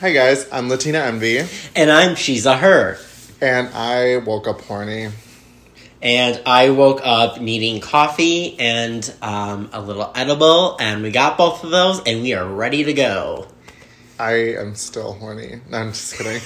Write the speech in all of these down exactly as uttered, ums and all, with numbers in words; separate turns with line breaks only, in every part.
Hi guys, I'm Latina Envy.
And I'm She's a Her.
And I woke up horny.
And I woke up needing coffee and um, a little edible, and we got both of those, and we are ready to go.
I am still horny. No, I'm just kidding.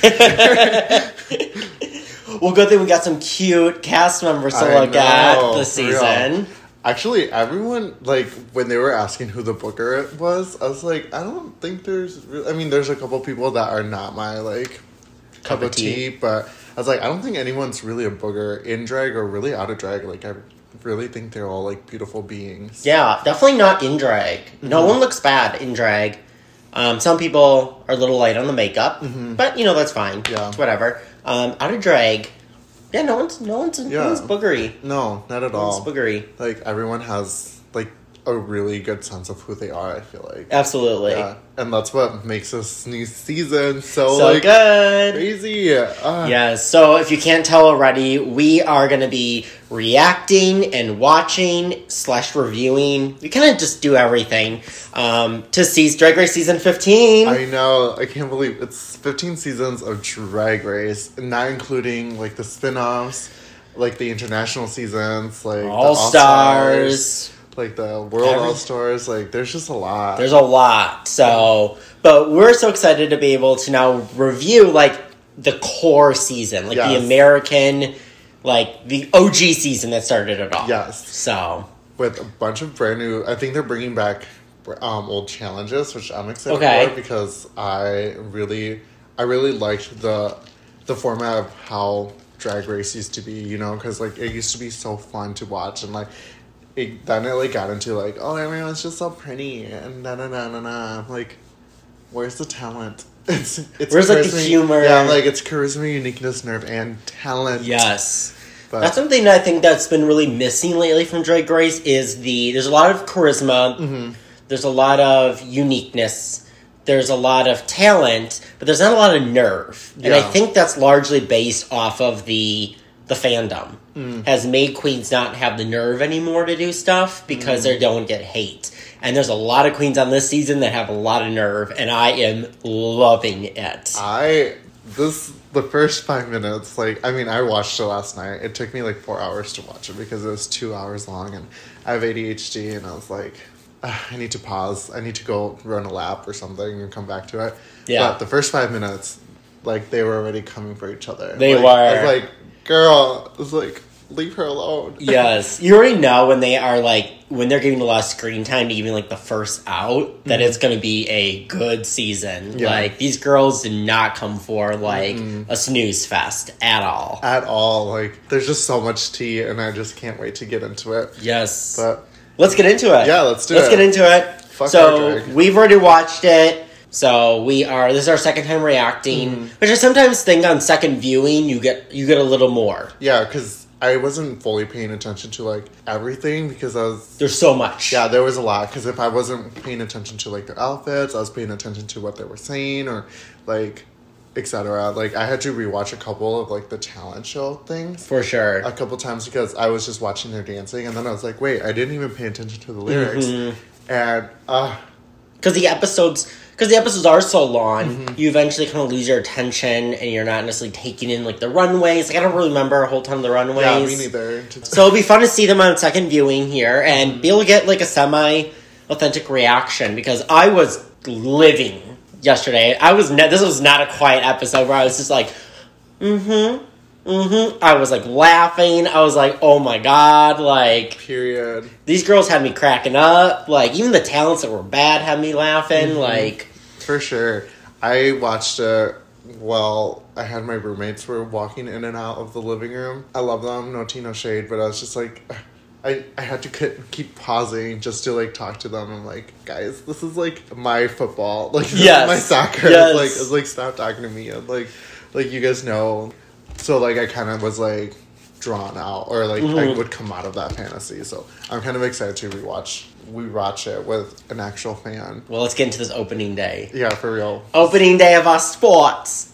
Well, good thing we got some cute cast members to
I
look
know,
at this
for real.
season.
Actually, everyone, like, when they were asking who the booker was, I was like, I don't think there's... Re- I mean, there's a couple people that are not my, like, cup, cup of tea, tea, but I was like, I don't think anyone's really a booger in drag or really out of drag. Like, I really think they're all, like, beautiful beings.
Yeah, definitely not in drag. Mm-hmm. No one looks bad in drag. Um, some people are a little light on the makeup, mm-hmm. but, you know, that's fine.
Yeah.
It's whatever. Um, out of drag... Yeah, no one's no one's, yeah. no one's boogery.
No, not at
no
all.
One's boogery.
Like, everyone has, like, a really good sense of who they are, I feel like.
Absolutely.
Yeah. And that's what makes this new season so,
so
like,
good.
Crazy. Uh.
Yes, so if you can't tell already, we are going to be reacting and watching slash reviewing. We kind of just do everything um, to see Drag Race Season fifteen.
I know. I can't believe it's fifteen seasons of Drag Race, not including, like, the spin-offs, like, the international seasons, like,
All-Stars.
Like, the World Every- All-Stars, like, there's just a lot.
There's a lot, so... But we're so excited to be able to now review, like, the core season. Like, yes. the American, like, the O G season that started it all.
Yes.
So...
With a bunch of brand new... I think they're bringing back um, old challenges, which I'm excited
okay.
for, because I really... I really liked the the format of how Drag Race used to be, you know? Because, like, it used to be so fun to watch, and, like... It, then it, like, got into, like, oh, everyone's just so pretty, and na-na-na-na-na. I'm like, where's the talent? It's, it's
Where's,
charisma,
like, the humor?
Yeah, like, it's charisma, uniqueness, nerve, and talent.
Yes.
But,
that's something that I think that's been really missing lately from Drag Race is the... There's a lot of charisma.
Mm-hmm.
There's a lot of uniqueness. There's a lot of talent, but there's not a lot of nerve. And
yeah.
I think that's largely based off of the... the fandom mm. has made queens not have the nerve anymore to do stuff because mm. they don't get hate. And there's a lot of queens on this season that have a lot of nerve, and I am loving it.
I, this, the first five minutes, like, I mean, I watched it last night. It took me like four hours to watch it because it was two hours long, and I have A D H D, and I was like, I need to pause. I need to go run a lap or something and come back to it.
Yeah.
But the first five minutes, like, they were already coming for each other.
They
like,
were.
I was like, girl, it's like, leave her alone.
Yes. You already know when they are, like, when they're giving a lot of screen time to even, like, the first out, that mm-hmm. it's going to be a good season. Yeah. Like, these girls did not come for, like, mm-hmm. a snooze fest at all.
At all. Like, there's just so much tea, and I just can't wait to get into it.
Yes.
But
let's get into it.
Yeah, let's do
let's
it.
Let's get into it.
Fuck
so, we've already watched it. So we are. This is our second time reacting, mm. which I sometimes think on second viewing you get you get a little more.
Yeah, because I wasn't fully paying attention to like everything because I was.
There's so much.
Yeah, there was a lot. Because if I wasn't paying attention to like their outfits, I was paying attention to what they were saying or like, et cetera. Like I had to rewatch a couple of like the talent show things
for sure
a couple times because I was just watching their dancing and then I was like, wait, I didn't even pay attention to the lyrics, mm-hmm. and uh,
because the episodes. Because the episodes are so long, mm-hmm. you eventually kind of lose your attention, and you're not necessarily taking in, like, the runways. Like, I don't really remember a whole ton of the runways.
Yeah, me neither.
So it'll be fun to see them on second viewing here, and mm-hmm. be able to get, like, a semi-authentic reaction, because I was living yesterday. I was ne- This was not a quiet episode where I was just like, mm-hmm, mm-hmm. I was, like, laughing. I was like, oh, my God, like...
Period.
These girls had me cracking up. Like, even the talents that were bad had me laughing. Mm-hmm. Like...
For sure. I watched it while I had my roommates were walking in and out of the living room. I love them. No tea, no shade. But I was just like... I, I had to keep pausing just to, like, talk to them. I'm like, guys, this is, like, my football. Like, this
yes.
is my soccer.
Yes.
It's like, it's like, stop talking to me. And, like, like, you guys know... So, like, I kind of was, like, drawn out. Or, like, mm-hmm. I would come out of that fantasy. So, I'm kind of excited to rewatch rewatch it with an actual fan.
Well, let's get into this opening day.
Yeah, for real.
Opening day of our sports.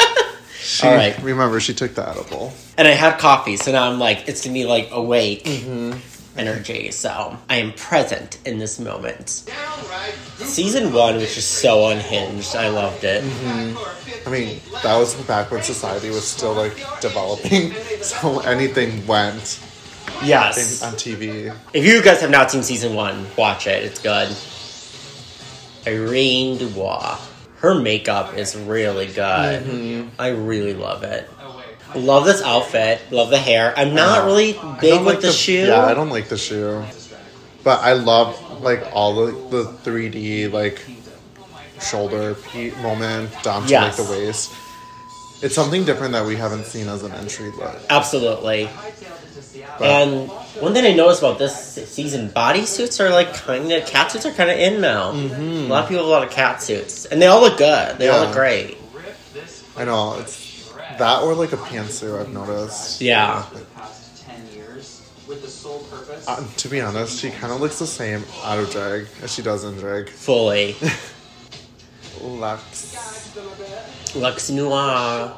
She,
all right.
Remember, she took the edible.
And I had coffee, so now I'm, like, it's going to be, like, awake.
Mm-hmm.
energy. So I am present in this moment. Season one was just so unhinged. I loved it.
Mm-hmm. I mean, that was back when society was still like developing, so anything went.
Yes.
In, on T V.
If you guys have not seen season one, watch it. It's good. Irene Dubois. Her makeup is really good. Mm-hmm. I really love it. Love this outfit. Love the hair. I'm not really big with
like
the, the shoe.
Yeah, I don't like the shoe. But I love like all the, the three D like shoulder pe- moment down to yes. like the waist. It's something different that we haven't seen as an entry look.
Absolutely. But, and one thing I noticed about this season, bodysuits are like kind of, cat suits are kind of in now. Mm-hmm. A lot of people have a lot of cat suits. And they all look good. They yeah. all look great.
I know. It's that or like a pantsuit, I've noticed.
Yeah.
Uh, to be honest, she kind of looks the same out of drag as she does in drag.
Fully.
Lux.
Lux Noir.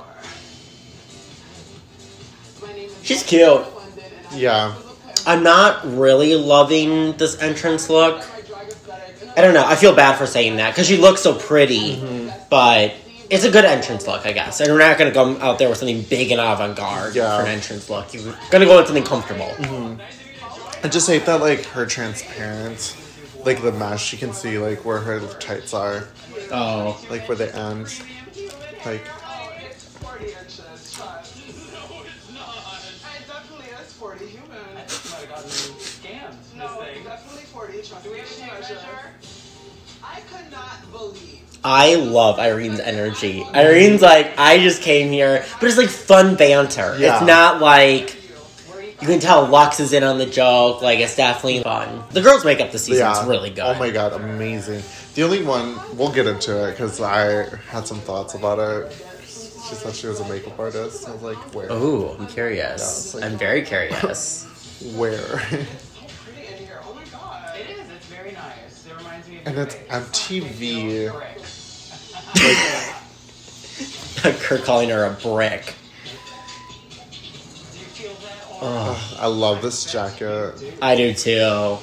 She's cute.
Yeah.
I'm not really loving this entrance look. I don't know. I feel bad for saying that because she looks so pretty. Mm-hmm. But it's a good entrance look, I guess. And we're not going to go out there with something big and avant-garde yeah. for an entrance look. You're going to go with something comfortable.
Mm-hmm. I just hate that, like, her transparent, like, the mesh, you can see, like, where her tights are.
Oh.
Like, where they end. Like...
I love Irene's energy. Irene's like, I just came here, but it's like fun banter. Yeah. It's not like, you can tell Lux is in on the joke, like it's definitely fun. The girls' makeup this season is yeah. really good.
Oh my god, amazing. The only one, we'll get into it, because I had some thoughts about it. She said she was a makeup artist. I was like, where?
Oh, I'm curious. Yeah, like, I'm very curious.
Where? And it's M T V.
Like, Kurt calling her a brick.
Oh, I love this jacket.
I do too.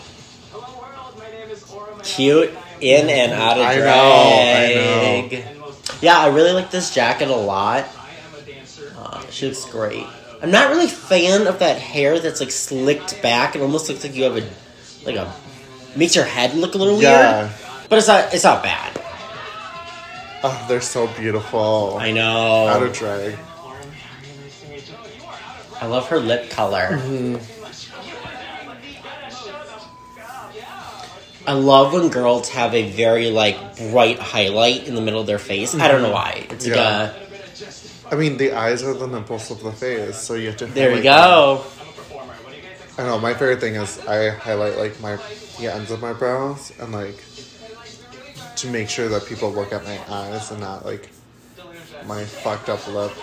Cute in and out of
I
drag.
Know, I know.
Yeah, I really like this jacket a lot. Uh, she looks great. I'm not really a fan of that hair that's like slicked back. It almost looks like you have a like a makes your head look a little
yeah.
weird. But it's not it's not bad.
Oh, they're so beautiful.
I know.
Out of drag.
I love her lip color.
Mm-hmm.
I love when girls have a very like bright highlight in the middle of their face. Mm-hmm. I don't know why. It's yeah. like
a. I mean, the eyes are the nipples of the face, so you have to.
There we go.
Them. I know. My favorite thing is I highlight like my the ends of my brows and like. To make sure that people look at my eyes and not like my fucked up lip.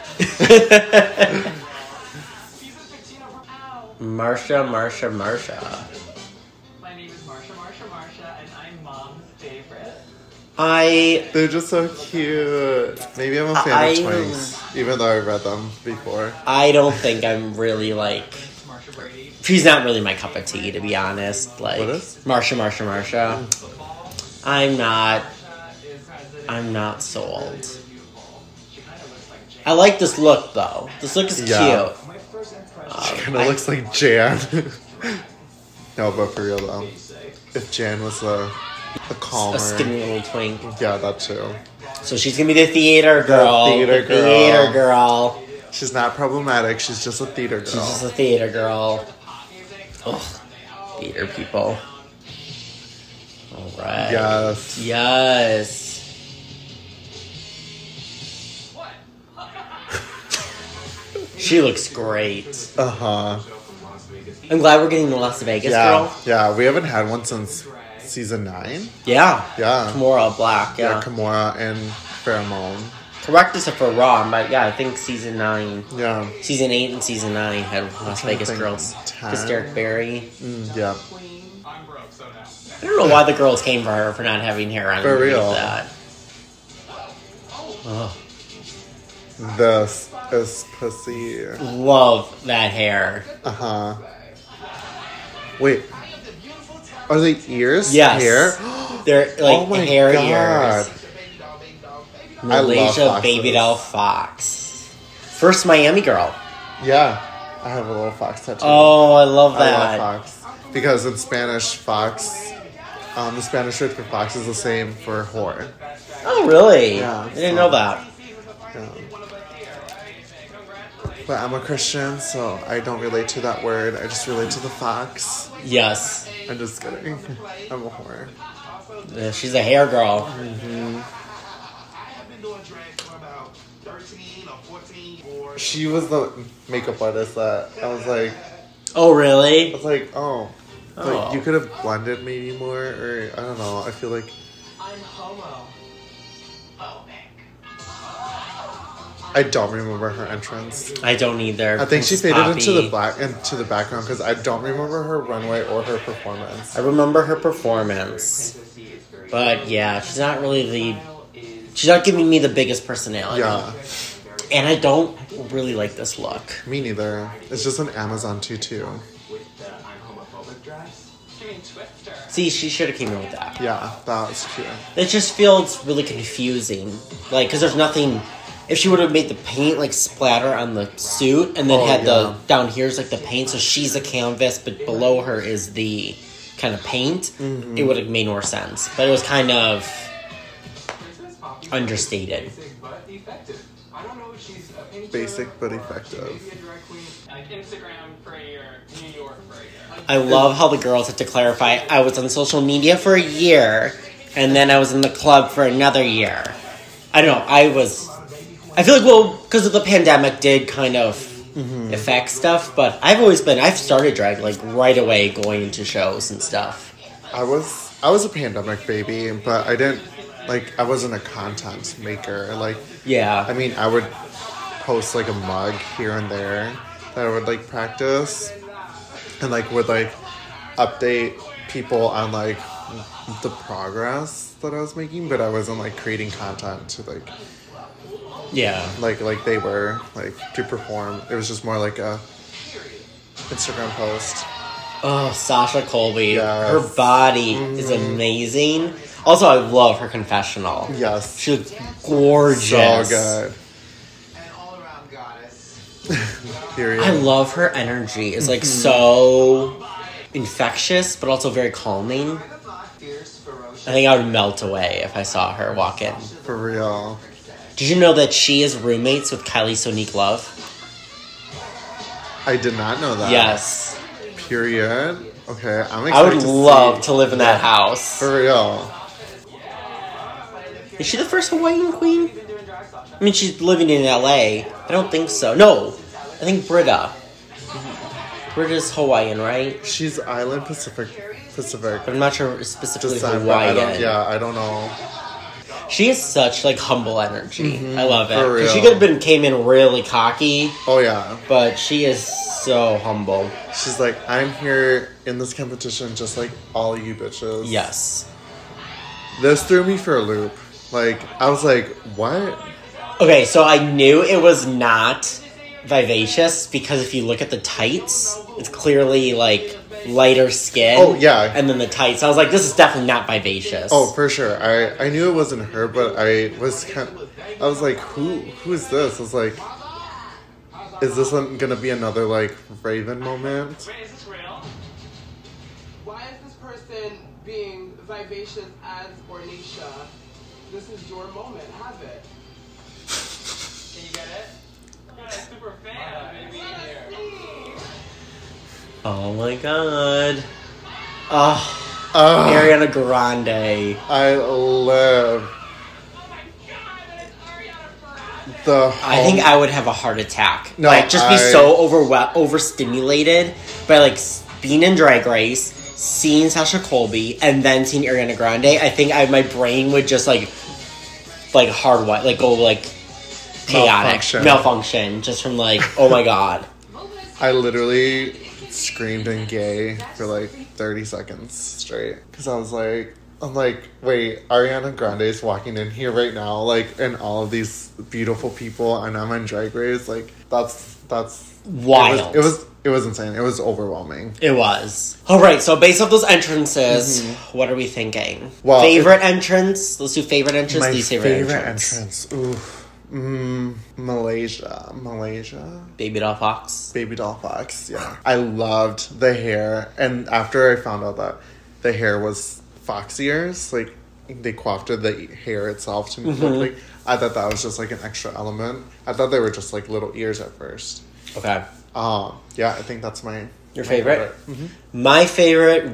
Marsha, Marsha, Marsha.
My name is Marsha, Marsha, Marsha, and I'm Mom's favorite.
I.
They're just so cute. Maybe I'm a fan I, of twins, even though I read them before.
I don't think I'm really like. She's not really my cup of tea, to be honest. Like
what is?
Marsha, Marsha, Marsha. Mm. I'm not, I'm not sold. I like this look, though. This look is
yeah.
cute.
She kind of um, looks like Jan. No, but for real, though. If Jan was a, a calmer...
A skinny little twink.
Yeah, that too.
So she's going to be the theater girl.
The theater
the
girl.
theater girl.
She's not problematic. She's just a theater girl.
She's just a theater girl. Ugh. Theater people. All right.
Yes.
Yes. She looks great.
Uh huh.
I'm glad we're getting the Las Vegas
yeah.
girl.
Yeah, we haven't had one since season nine.
Yeah.
Yeah.
Kimora Black. Yeah.
Yeah, Kimora and Pheromone.
Correct us if we're wrong, but yeah, I think season nine.
Yeah.
Season eight and season nine had Las Vegas girls. Derek Barry.
Mm, yeah.
I don't know why the girls came for her for not having hair on.
For real.
That. Oh.
This is pussy.
Love that hair.
Uh huh. Wait, are they ears?
Yes.
Hair?
They're like
Oh my
hair
God.
ears.
I love
Malaysia
foxes.
Baby Doll Fox. First Miami girl.
Yeah, I have a little fox tattoo.
Oh, I love
I
that.
love fox. Because in Spanish, fox, um, the Spanish word for fox is the same for whore.
Oh, really?
Yeah,
I didn't
so-
know that.
Yeah. But I'm a Christian, so I don't relate to that word. I just relate to the fox.
Yes.
I'm just kidding. I'm a whore.
Yeah, she's a hair girl.
She was the makeup artist that I was like,
Oh,
I
really?
was like, oh,
Oh.
like you could have blended maybe more, or I don't know. I feel like
I'm homo.
I don't remember her entrance.
I don't either.
I think she
It's
faded
poppy.
into the black into the background because I don't remember her runway or her performance.
I remember her performance. But yeah, she's not really the... She's not giving me the biggest personality.
Yeah,
And I don't really like this look.
me neither. It's just an Amazon tutu.
With the I'm homophobic dress. You mean Twister?
See, she should have came in with that.
Yeah, that was cute.
It just feels really confusing. Like, because there's nothing... If she would have made the paint, like, splatter on the suit, and then
Oh,
had
yeah.
the... Down here's, like, the paint, so she's a canvas, but below her is the kind of paint,
Mm-hmm.
it would have made more sense. But it was kind of understated.
Basic but effective. I don't know if she's a painter
Basic but
or
effective.
maybe a drag queen. Like Instagram for a year, New York for a year.
I love how the girls had to clarify, I was on social media for a year, and then I was in the club for another year. I don't know, I was... I feel like, well, because of the pandemic did kind of
Mm-hmm.
affect stuff, but I've always been... I've started drag, like, right away going into shows and stuff.
I was I was a pandemic baby, but I didn't like I wasn't a content maker. Like
Yeah.
I mean, I would post like a mug here and there that I would like practice, and like would like update people on like the progress that I was making, but I wasn't like creating content to like
yeah.
like like they were like to perform. It was just more like a Instagram post.
Oh, Sasha Colby.
Yes.
Her body is amazing. Also, I love her confessional.
Yes,
She looks gorgeous.
so good.
An all-around goddess.
Period.
I love her energy. It's like so infectious, but also very calming.
Fierce, ferocious.
I think I would melt away if I saw her walk in.
For real.
Did you know that she is roommates with Kylie Sonique Love?
I did not know that.
Yes.
Period. Okay, I'm excited
I would
to
love
see.
to live in that house.
For real.
Is she the first Hawaiian queen? I mean, she's living in L A. I don't think so. No. I think Britta. Britta's Hawaiian, right?
She's Island Pacific Pacific.
But I'm not sure specifically
Decide, but I
Hawaiian.
don't, yeah, I don't know.
She has such like humble energy. I love it.
for
'Cause she
real.
could have been came in really cocky,
Oh yeah.
but she is so humble.
She's like, I'm here in this competition just like all you bitches.
Yes.
This threw me for a loop. Like, I was like, what?
Okay, so I knew it was not vivacious because if you look at the tights, it's clearly like lighter skin.
Oh, yeah.
And then the tights. I was like, this is definitely not vivacious.
Oh, for sure. I, I knew it wasn't her, but I was kind I was like, who who is this? I was like, is this one gonna be another like Raven moment?
Wait, is this real?
Why is this person being vivacious as Ornisha? This is your moment. Have it.
Can you get it? I'm a super fan. Maybe in here.
Oh my god. Oh,
Uh,
Ariana Grande.
I love
Oh my god, that's Ariana Grande.
the.
I think I would have a heart attack.
No,
like, just be
I-
so overwhelmed, overstimulated by, like, s- being in Drag Race, seeing Sasha Colby, and then seeing Ariana Grande. I think I, my brain would just, like, like, hard what, like, go, like, chaotic.
Malfunction.
Malfunction. Just from, like, oh my god.
I literally screamed in gay for like thirty seconds straight because I was like, I'm like, wait, Ariana Grande is walking in here right now, like, and all of these beautiful people, and I'm on Drag Race. Like, that's that's
Wild.
It was, it was it was insane. It was overwhelming.
It was. All right, so based off those entrances, what are we thinking?
Well,
favorite entrance? Let's do favorite entrance,
My
least favorite,
favorite
entrance.
entrance. Oof. Mm, Malaysia, Malaysia.
Baby Doll Fox.
Baby Doll Fox. Yeah, I loved the hair, and after I found out that the hair was fox ears, like they coiffed the hair itself to make it look like. I thought that was just like an extra element. I thought they were just like little ears at first.
Okay.
Um, yeah, I think that's my
Your
my
favorite?
Mm-hmm.
My favorite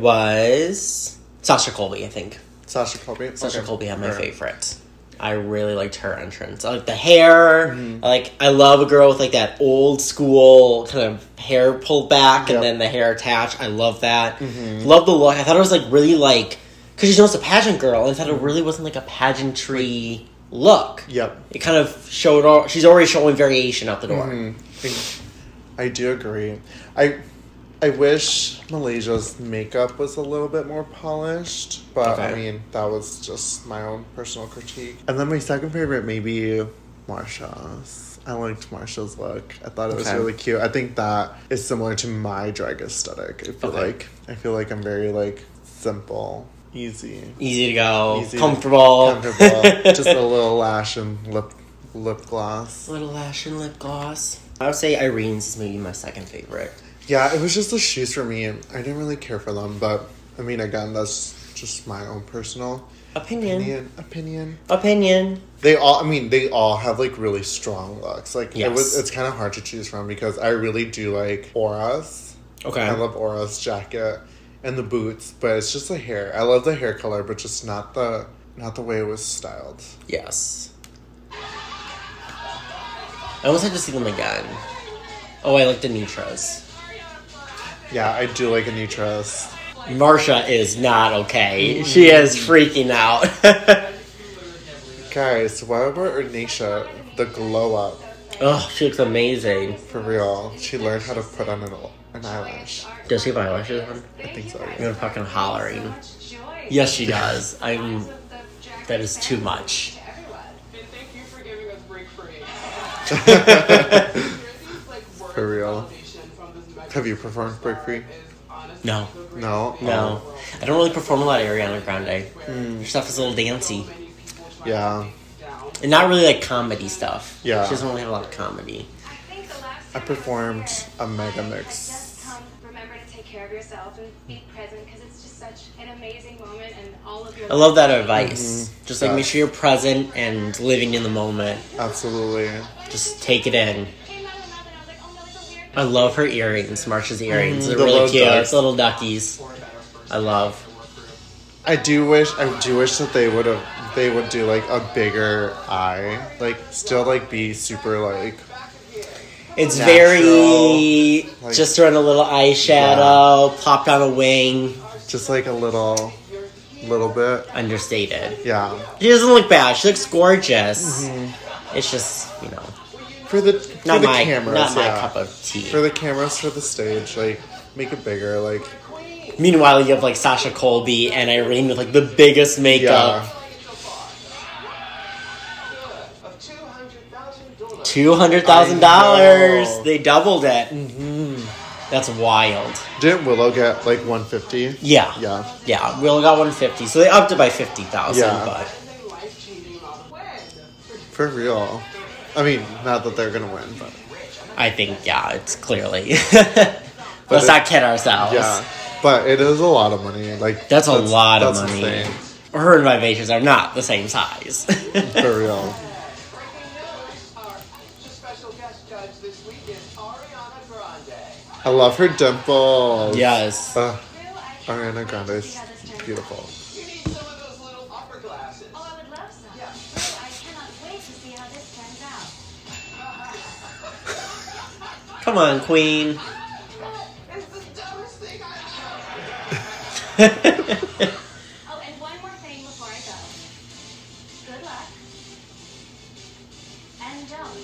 was Sasha Colby, I think.
Sasha Colby.
Sasha
Okay.
Colby had my
Alright.
favorite. I really liked her entrance. I like the hair.
Mm-hmm.
I like I love a girl with like that old school kind of hair pulled back
Yep.
and then the hair attached. I love that.
Mm-hmm.
Love the look. I thought it was like really like because you know it's a pageant girl. And I thought it really wasn't like a pageantry look.
Yep.
It kind of showed. All, she's already showing variation out the door.
Mhm. I do agree. I I wish Malaysia's makeup was a little bit more polished, but I
Okay.
mean that was just my own personal critique. And then my second favorite maybe Marsha's. I liked Marsha's look. I thought it was
Okay.
really cute. I think that is similar to my drag aesthetic. I feel
Okay.
like I feel like I'm very like simple, easy,
Easy to go,
Easy,
comfortable,
comfortable. Just a little lash and lip lip gloss.
little lash and lip gloss. I would say Irene's is maybe my second favorite.
Yeah, it was just the shoes for me. I didn't really care for them, but I mean, again, that's just my own personal
Opinion.
opinion. Opinion.
Opinion.
They all, I mean, they all have like really strong looks. Like it was,
Yes.
it's kind of hard to choose from because I really do like Aura's.
Okay.
I love Aura's jacket and the boots, but it's just the hair. I love the hair color, but just not the not the way it was styled.
Yes. I almost had to see them again. Oh, I like the Nitras.
Yeah, I do like Anitra's.
Marsha is not okay. She is freaking out.
Guys, what about Ernisha? The glow up.
Oh, she looks amazing.
For real. She learned how to put on an, an eyelash.
Does she have eyelashes on?
I think so.
I'm gonna fucking hollering. Yes, she does. I'm. That is too much.
And thank you for giving us break free.
For real. Have you performed Break Free?
No.
No?
No. I don't really perform a lot of Ariana Grande. Her stuff is a little dancey.
Yeah.
And not really like comedy stuff.
Yeah.
She doesn't really have a lot of comedy.
I performed a mega mix.
Just um, remember to take care of yourself and be present because it's just such an amazing moment and all of your.
I love that advice.
Mm-hmm.
Just like make sure you're present and living in the moment.
Absolutely.
Just take it in. I love her earrings, Marsha's earrings. They're
the
really
little
cute.
ducks.
Little duckies. I love.
I do wish I do wish that they would have they would do like a bigger eye. Like still like be super like
It's
Natural,
very
like-
just throwing a little eyeshadow, popped on a wing,
just like a little little bit.
understated.
Yeah.
She doesn't look bad. She looks gorgeous.
Mm-hmm.
It's just, you know,
For the for
not
the
my
cameras,
not my
yeah.
cup of tea.
For the cameras for the stage, like make it bigger, like
Meanwhile, you have like Sasha Colby and Irene with like the biggest makeup.
yeah.
Two hundred thousand
I
dollars.
know.
They doubled it. Mm-hmm. That's wild.
Didn't Willow get like one fifty?
Yeah,
Yeah.
yeah. We only got one fifty, so they upped it by fifty thousand.
Yeah.
But
For real. I mean, not that they're gonna win, but
I think yeah, it's clearly. Let's
it-
not kid ourselves.
yeah. But it is a lot of money. Like
That's a lot of
that's
money.
insane.
Her and Vivacious are not the same size.
For real.
Special guest judge this week is Ariana Grande.
I love her dimples.
Yes.
Uh, Ariana Grande is beautiful.
You need some of those little opera glasses.
Oh, I would love some. I cannot wait to see how this turns out.
Come on, Queen.
It's the dumbest thing I've
Oh, and one more thing before I go. Good luck. And don't.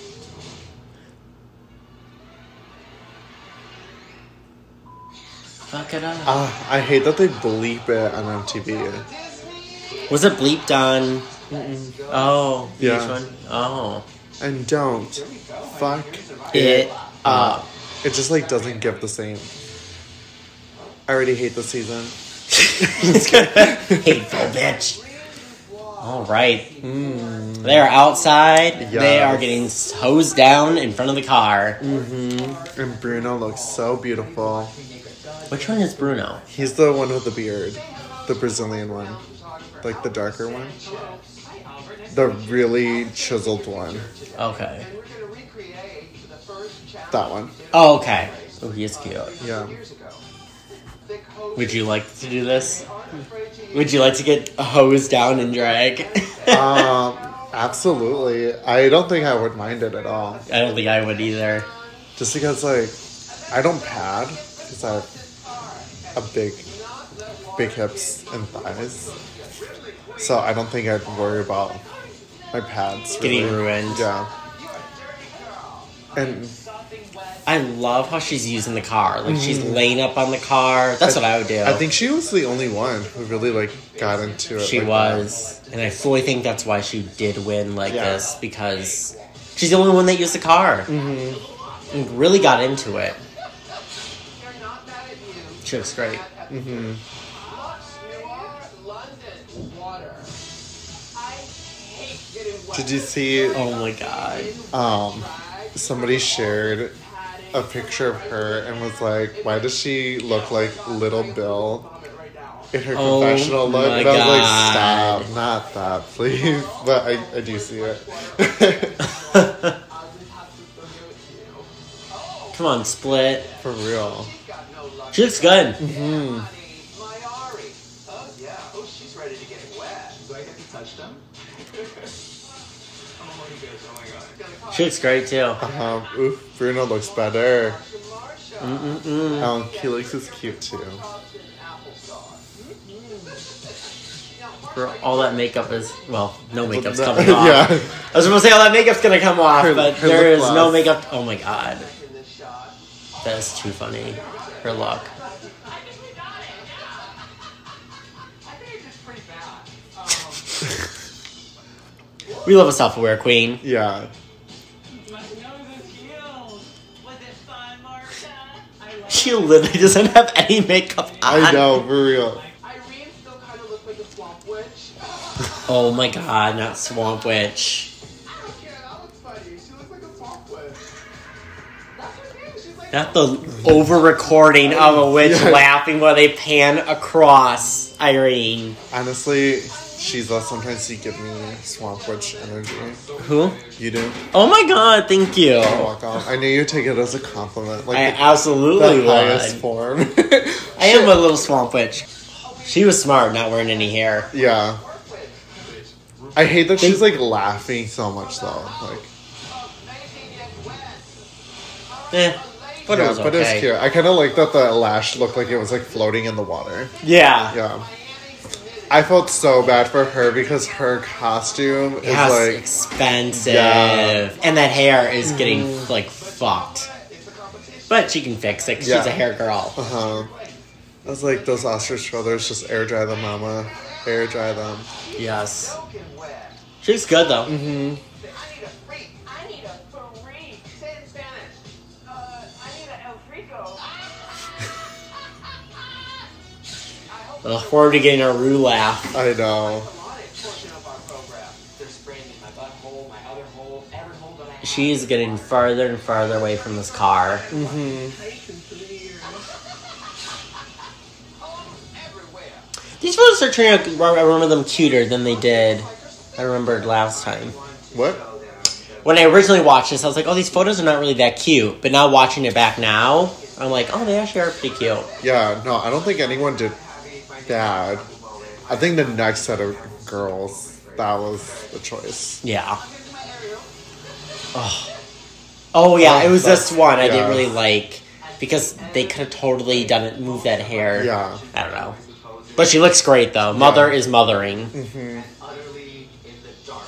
Fuck it up.
Ah, I hate that they bleep it on M T V.
Disney
Was it bleeped on? Oh, the
Yeah.
H one? Oh.
And don't fuck
It up.
It just like doesn't give the same. I already hate the season.
Hateful bitch. All right. They are outside. They
Yes.
are getting hosed down in front of the car.
And Bruno looks so beautiful.
Which one is Bruno?
He's the one with the beard. The Brazilian one. Like the darker one. The really chiseled one.
Okay.
We're gonna recreate the first challenge
That one.
Oh, okay. Oh, he is cute.
Yeah.
years ago. Thick hose
Would you like to do this?
aren't afraid to use
Would you like to get hosed down and drag?
Um, absolutely. I don't think I would mind it at all.
I don't think I would either.
Just because, like, I don't pad because I have a big, big hips and thighs. So I don't think I'd worry about my pads
Getting
really.
ruined.
Yeah. And
I love how she's using the car. Like, she's laying up on the car. That's what I would do.
I think she was the only one who really like got into it.
She
like
was. And I fully think that's why she did win like
Yeah.
this. Because she's the only one that used the car. Mm-hmm. And really got into it.
They're not mad at you.
She looks great.
Mm-hmm.
You are London water. I hate getting wet.
Did you see?
Oh my god.
Um, somebody shared a picture of her and was like, "Why does she look like Little Bill in her
Oh
confessional look?"
my
And I was like,
God.
"Stop, not that, please." But I, I do see it.
Come on, Split.
For real.
She looks good.
Hmm.
My Ari. Oh yeah. Oh, she's ready to get wet. Do I get to touch them? oh my gosh! Oh my god.
She looks great too.
Um, oof, Bruno looks better.
Mm-mm-mm.
Um, Felix is cute too.
For all that makeup is, well, no makeup's coming off.
Yeah.
I was gonna say all that makeup's gonna come off,
Her-
but
her
there
lip
is no
gloss.
makeup. Oh my god, that is too funny. Her look.
I think we got it. Yeah. I think it's just pretty bad. Um,
We love a self-aware queen.
Yeah.
my nose is healed. Was it fun, Marsha? I love
She literally doesn't have any makeup on.
I know, for real.
Irene still kind of looks like a swamp witch.
Oh my god, not Swamp Witch.
I don't care. That looks funny. She looks like a swamp witch. That's her name. She's like.
Not the over-recording of a witch
Yeah.
laughing while they pan across Irene.
Honestly, Sheila, sometimes you give me Swamp Witch energy.
Who?
You do?
Oh my god, thank you.
You're welcome. I knew you'd take it as a compliment. Like
I
the,
absolutely
the highest
would.
form.
I am a little Swamp Witch. She was smart not wearing any hair.
Yeah. I hate that she's like laughing so much though. Like,
Eh, but it
yeah,
was
but it's
okay.
cute. I kind of like that the lash looked like it was like floating in the water.
Yeah.
Yeah. I felt so bad for her because her costume is
Yes,
like
expensive.
Yeah.
And that hair is getting, like, fucked. But she can fix it 'cause
Yeah.
she's a hair girl.
uh huh. I was like those ostrich feathers, just air dry them, mama. Air dry them.
Yes. She looks good, though.
Mm-hmm.
I need a freak. I need a freak. Say it in Spanish. Uh, I need a El Frico.
Look forward to getting a Rue laugh.
I know.
Portion of our program.
They're spraying in my butthole, my other hole, every hole that I have.
She's getting farther and farther away from this car.
Everywhere.
These photos are turning out, I remember them cuter than they did, I remembered last time.
What?
When I originally watched this, I was like, oh, these photos are not really that cute. But now watching it back now, I'm like, oh, they actually are pretty cute.
Yeah, no, I don't think anyone did bad. I think the next set of girls, that was the choice.
Yeah. Oh, oh yeah,
Oh,
it was
that's-
this one I
yeah.
didn't really like. Because they could have totally done it, moved that hair.
Yeah.
I don't know. But she looks great, though. Mother is mothering.
Hmm.
Utterly in the dark.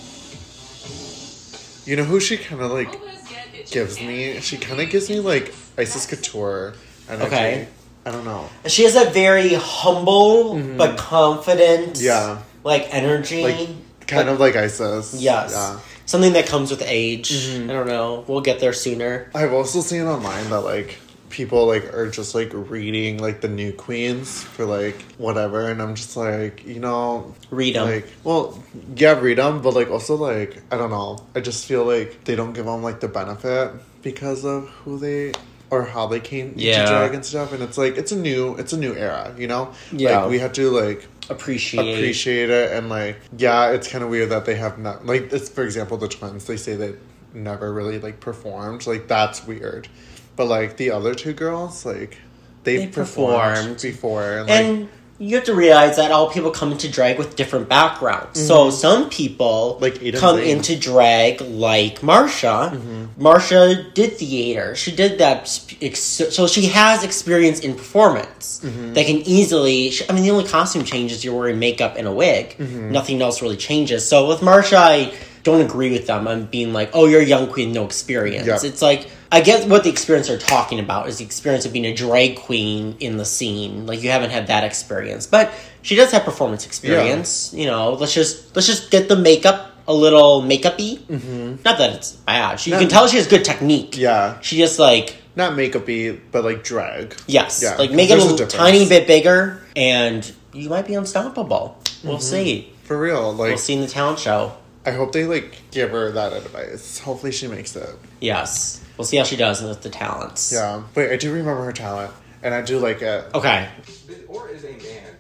You know who she kind of like gives me? She kind of gives me like Isis Couture energy.
Okay.
I don't know.
She has a very humble but confident
Yeah.
like energy.
Like, kind of like Isis.
Yes.
Yeah.
Something that comes with age.
Mhm.
I don't know. We'll get there sooner.
I've also seen online that like people like are just like reading like the new queens for like whatever, and I'm just like, you know,
Read 'em.
Like, well, yeah, read them, but like also like I don't know. I just feel like they don't give them like the benefit because of who they or how they came
Yeah.
to drag and stuff, and it's like it's a new it's a new era, you know.
Yeah.
Like, we have to like
Appreciate.
appreciate it, and like yeah, it's kind of weird that they have not like it's for example the twins. They say they never really like performed. Like that's weird. But, like, the other two girls, like, they've
They
performed,
performed.
before. And,
And
like,
you have to realize that all people come into drag with different backgrounds. So some people
Like Aiden
come
Zane.
into drag like Marsha.
Mm-hmm.
Marsha did theater. She did that. sp- ex- So she has experience in performance.
Mm-hmm.
That can easily... sh- I mean, the only costume change is you're wearing makeup and a wig.
Mm-hmm.
Nothing else really changes. So with Marsha, I don't agree with them on being like, oh, you're a young queen, no experience.
Yep.
It's like... I get what the experience they're talking about is the experience of being a drag queen in the scene. Like, you haven't had that experience, but she does have performance experience. You know, let's just let's just get the makeup a little makeup-y. Mm-hmm. Not that it's bad. She, you
No.
can tell she has good technique.
yeah.
She just like
Not makeup-y, but, like, drag.
yes,
Yeah,
like make it a
there's a
little
difference.
tiny bit bigger, and you might be unstoppable. We'll
Mm-hmm.
see.
For real. Like,
We'll see in the talent show.
I hope they, like, give her that advice. Hopefully she makes it.
Yes, we'll see how she does with the talents.
Yeah. Wait, I do remember her talent. And I do like it.
Okay.
Or is a man.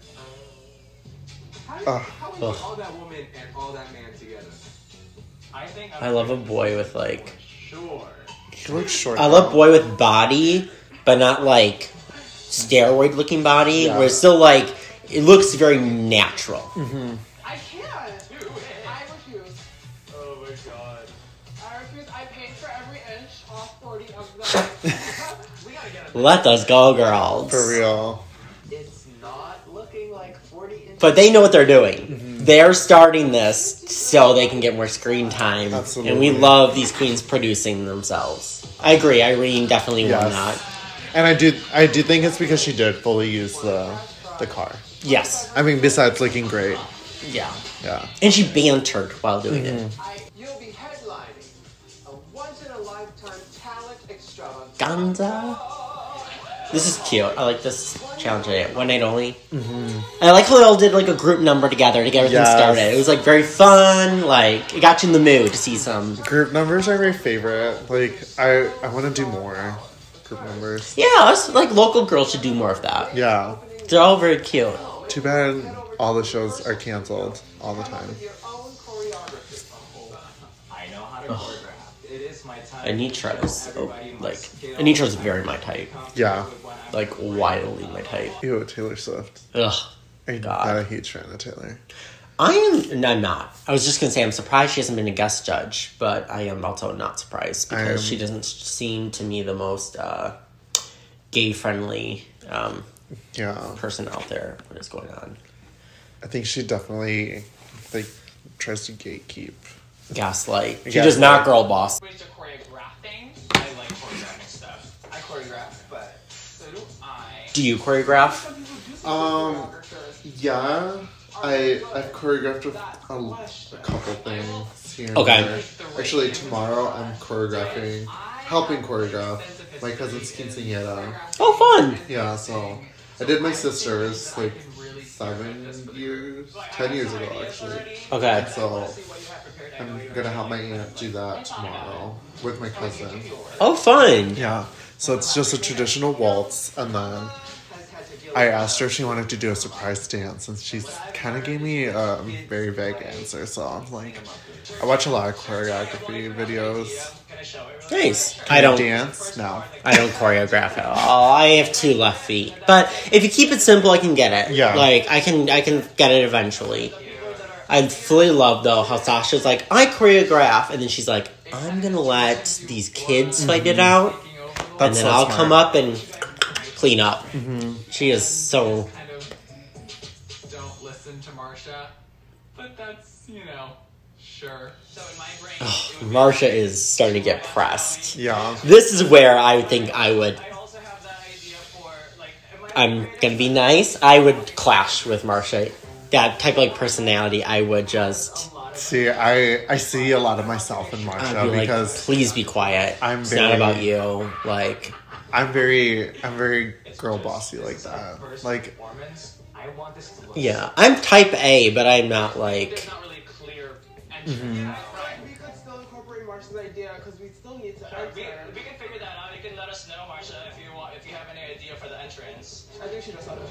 How,
Ugh.
how would you
Ugh.
all that woman and all that man together?
I think
I love a boy with like.
Sure.
She looks short.
I love boy with body, but not like steroid looking body.
Yeah.
Where it's still like it looks very natural.
I can't.
Do it.
I refuse.
Oh my god.
I refuse. I paid for every inch, all forty of them.
We gotta get a
Let us go, girls.
For real.
It's not looking like forty inches.
But they know what they're doing.
Mm-hmm.
They're starting this so they can get more screen time.
Absolutely.
And we love these queens producing themselves. I agree. Irene definitely won
Yes.
that.
And I do I do think it's because she did fully use the the car.
Yes.
I mean, besides looking great.
Yeah.
Yeah.
And she bantered while doing it.
I, you'll be headlining a once-in-a-lifetime talent extravaganza.
Ganza. This is cute. I like this challenge today. One night only. Mm-hmm. I like how they all did like a group number together to get everything
Yes.
started. It was like very fun. Like it got you in the mood to see some.
Group numbers are my favorite. Like, I, I want to do more group numbers.
Yeah, us like local girls should do more of that.
Yeah.
They're all very cute.
Too bad all the shows are canceled all the time.
With your own choreography.
I know how to choreograph. It is my time.
Anitra is oh,
Everybody
like
must get
Anitra is very my type.
Yeah.
Like wildly my type.
Ew, Taylor Swift.
Ugh.
I'm
God.
not a huge fan of Taylor.
I am. No, I'm not. I was just gonna say I'm surprised she hasn't been a guest judge, but I am also not surprised because
I am-
she doesn't seem to me the most uh, gay friendly um,
Yeah.
person out there. What is going on?
I think she definitely, like, tries to gatekeep.
Gaslight. She
Gaslight.
does not girl boss.
Ways to choreograph things. I like choreographing stuff.
I choreograph, but
So do I.
Do you choreograph?
Um, yeah. I, I've choreographed a, a, a couple things here and
Okay.
there. Actually, tomorrow I'm choreographing, helping choreograph my cousin's quinceañera.
Oh, fun.
Yeah, so I did my sister's, like, seven years, ten years ago, actually.
Okay.
So I'm gonna help my aunt do that tomorrow with my cousin.
Oh, fun.
Yeah, so it's just a traditional waltz, and then I asked her if she wanted to do a surprise dance, and she kind of gave me a very vague answer. So I'm like, I watch a lot of choreography videos.
Gonna show it.
Nice.
Can
I don't.
dance. No.
I don't choreograph at all. I have two left feet. But if you keep it simple, I can get it.
Yeah.
Like, I can I can get it eventually. I fully love, though, how Sasha's like, I choreograph. And then she's like, I'm going to let these kids fight it out. and
That's
then
so
I'll
smart.
come up and clean up. She is so...
Kind of don't listen to Marsha. But that's, you know, sure. So in my brain,
Oh, Marsha is starting to get pressed.
Yeah.
This is where I think I would...
I also have that idea for, like, am I
I'm going to be nice. I would clash with Marsha that type of like personality, I would just
See, I I see a lot of myself in
I'd
Marsha
be like,
because
please be quiet.
I'm
it's
very-
not about you. Like,
I'm very I'm very girl bossy like that. Like
Performance. I want this to look
yeah, I'm type A, but I'm not like.
There's not really a clear entrance.
Right, we could still incorporate Marsha's idea because we still need to
Sure, we,
enter.
we can figure that out. You can let us know, Marsha, if you want, if you have any idea for the entrance.
I think she knows how to.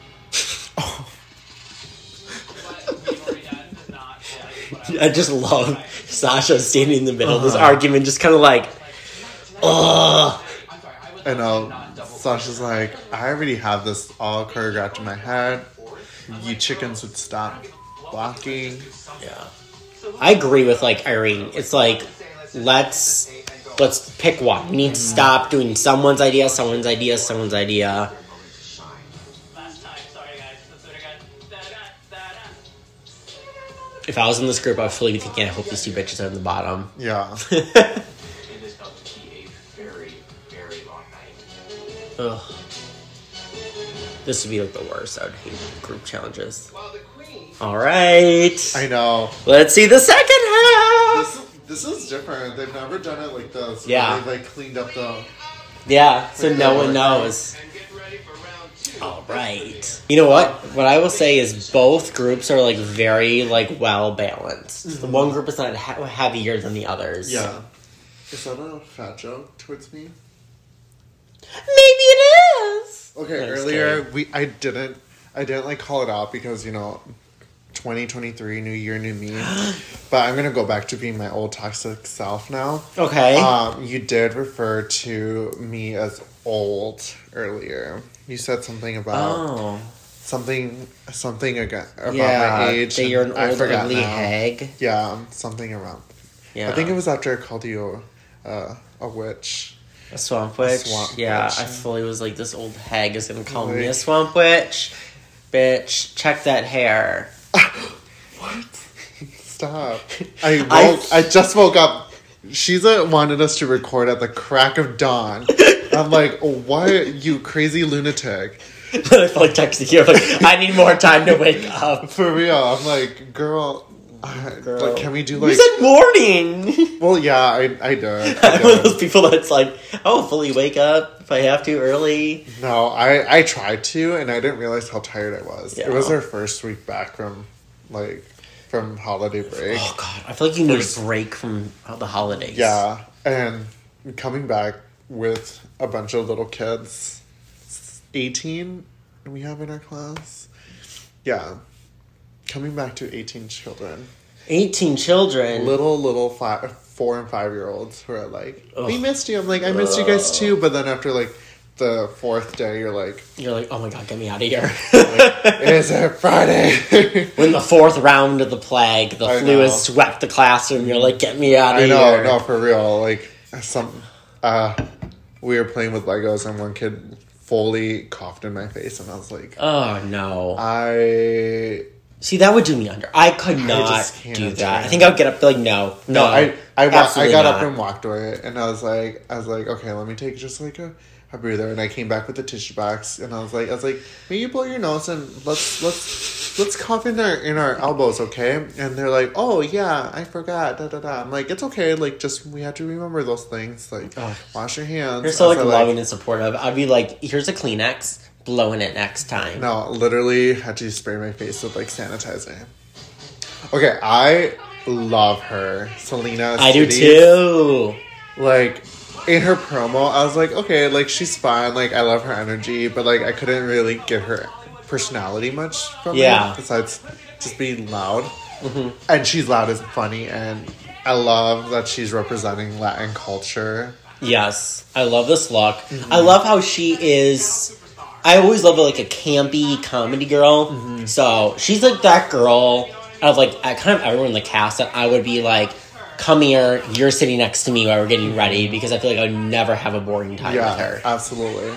What we've already done does not. Yeah, what I
I just love Sasha standing in the middle of this
Uh-huh.
argument, just kind of like, ugh.
I'm sorry. I would
and
love
uh,
to not double.
Sasha's like, I already have this all choreographed in my head. You chickens would stop blocking.
Yeah, I agree with like Irene. It's like let's let's pick one. We need to stop doing someone's idea, someone's idea, someone's idea.
Last time. Sorry, guys. Let's do it again. Da, da, da, da.
If I was in this group, I would fully be thinking, I hope these two bitches are in the bottom.
Yeah.
It is about to be a very, very long night.
Ugh. This would be like the worst. I would hate group challenges.
While the queen.
All right,
I know.
let's see the second half.
This is, this is different. They've never done it like this. where
Yeah.
They've like cleaned up the.
Yeah, so no one knows.
And get ready for round two.
All right. You know what? What I will say is both groups are like very like well balanced. The one group is not he- heavier than the others.
Yeah. Is that a fat joke towards me?
Maybe it is.
Okay,
No, just
earlier
kidding.
we I didn't I didn't like call it out because you know, twenty twenty-three, new year, new me. But I'm gonna go back to being my old toxic self now.
Okay.
Um, you did refer to me as old earlier. You said something about
oh.
something something again about
Yeah.
my age.
That you're an
and I
old
forgot
ugly
now.
hag.
Yeah, something around.
Yeah.
I think it was after I called you uh, a witch.
a swamp witch.
swamp
yeah,
witch.
I fully was like, this old hag is gonna call me
Like-
a swamp witch. Bitch, check that hair.
Stop. I
I-
woke, I, just woke up. Shiza wanted us to record at the crack of dawn. I'm like, what, you crazy lunatic?
I felt like texting you. I'm like, I need more time to wake up.
For real. I'm like, girl, uh,
Girl.
like, can we do
You
like...
said morning.
Well, yeah, I, I did. I
I'm one of those
did.
people that's like, oh, fully wake up if I have to early.
No, I, I tried to, and I didn't realize how tired I was.
Yeah.
It was our first week back from, like, from holiday break.
Oh god, I feel like you need
First-
a break from the holidays.
Yeah, and coming back with a bunch of little kids, eighteen we have in our class. Yeah, coming back to eighteen children,
eighteen children.
little little five, four and five year olds who are like, "We
Ugh.
missed you." I'm like, "I missed you guys too," but then after like the fourth day, you're like,
You're like, oh my god, get me out of here.
"Is it Friday?"
When the fourth round of the plague, the
I
flu
know.
has swept the classroom, you're like, get me out of
I know,
here.
no, for real. Like some, uh, we were playing with Legos, and one kid fully coughed in my face, and I was like,
Oh no.
I
See, that would do me under. I could not
just can't
do that. I
do
think I would get up and be like, no,
no,
no.
I I, wa- I
absolutely
got
not.
up and walked away, and I was like, I was like, okay, let me take just like a, a breather, and I came back with the tissue box, and I was like, I was like, may you blow your nose and let's let's let's cough in our in our elbows, okay? And they're like, oh yeah, I forgot, da da da. I'm like, it's okay, like just we have to remember those things, like
Ugh.
wash your hands.
You're so
As
like
I,
loving and supportive. I'd be like, here's a Kleenex, blowing it next time.
No, literally had to spray my face with like sanitizer. Okay, I love her, Selena.
I do
City.
too.
Like in her promo, I was like, okay, like she's fine. Like I love her energy, but like I couldn't really get her personality much from
Yeah.
her besides just being loud. Mm-hmm. And she's loud and funny, and I love that she's representing Latin culture.
Yes, I love this look.
Mm-hmm.
I love how she is. I always love like a campy comedy girl.
Mm-hmm.
So she's like that girl out of like I kind of everyone in the cast that I would be like, come here, you're sitting next to me while we're getting ready, because I feel like I would never have a boring time
Yeah,
with her.
absolutely.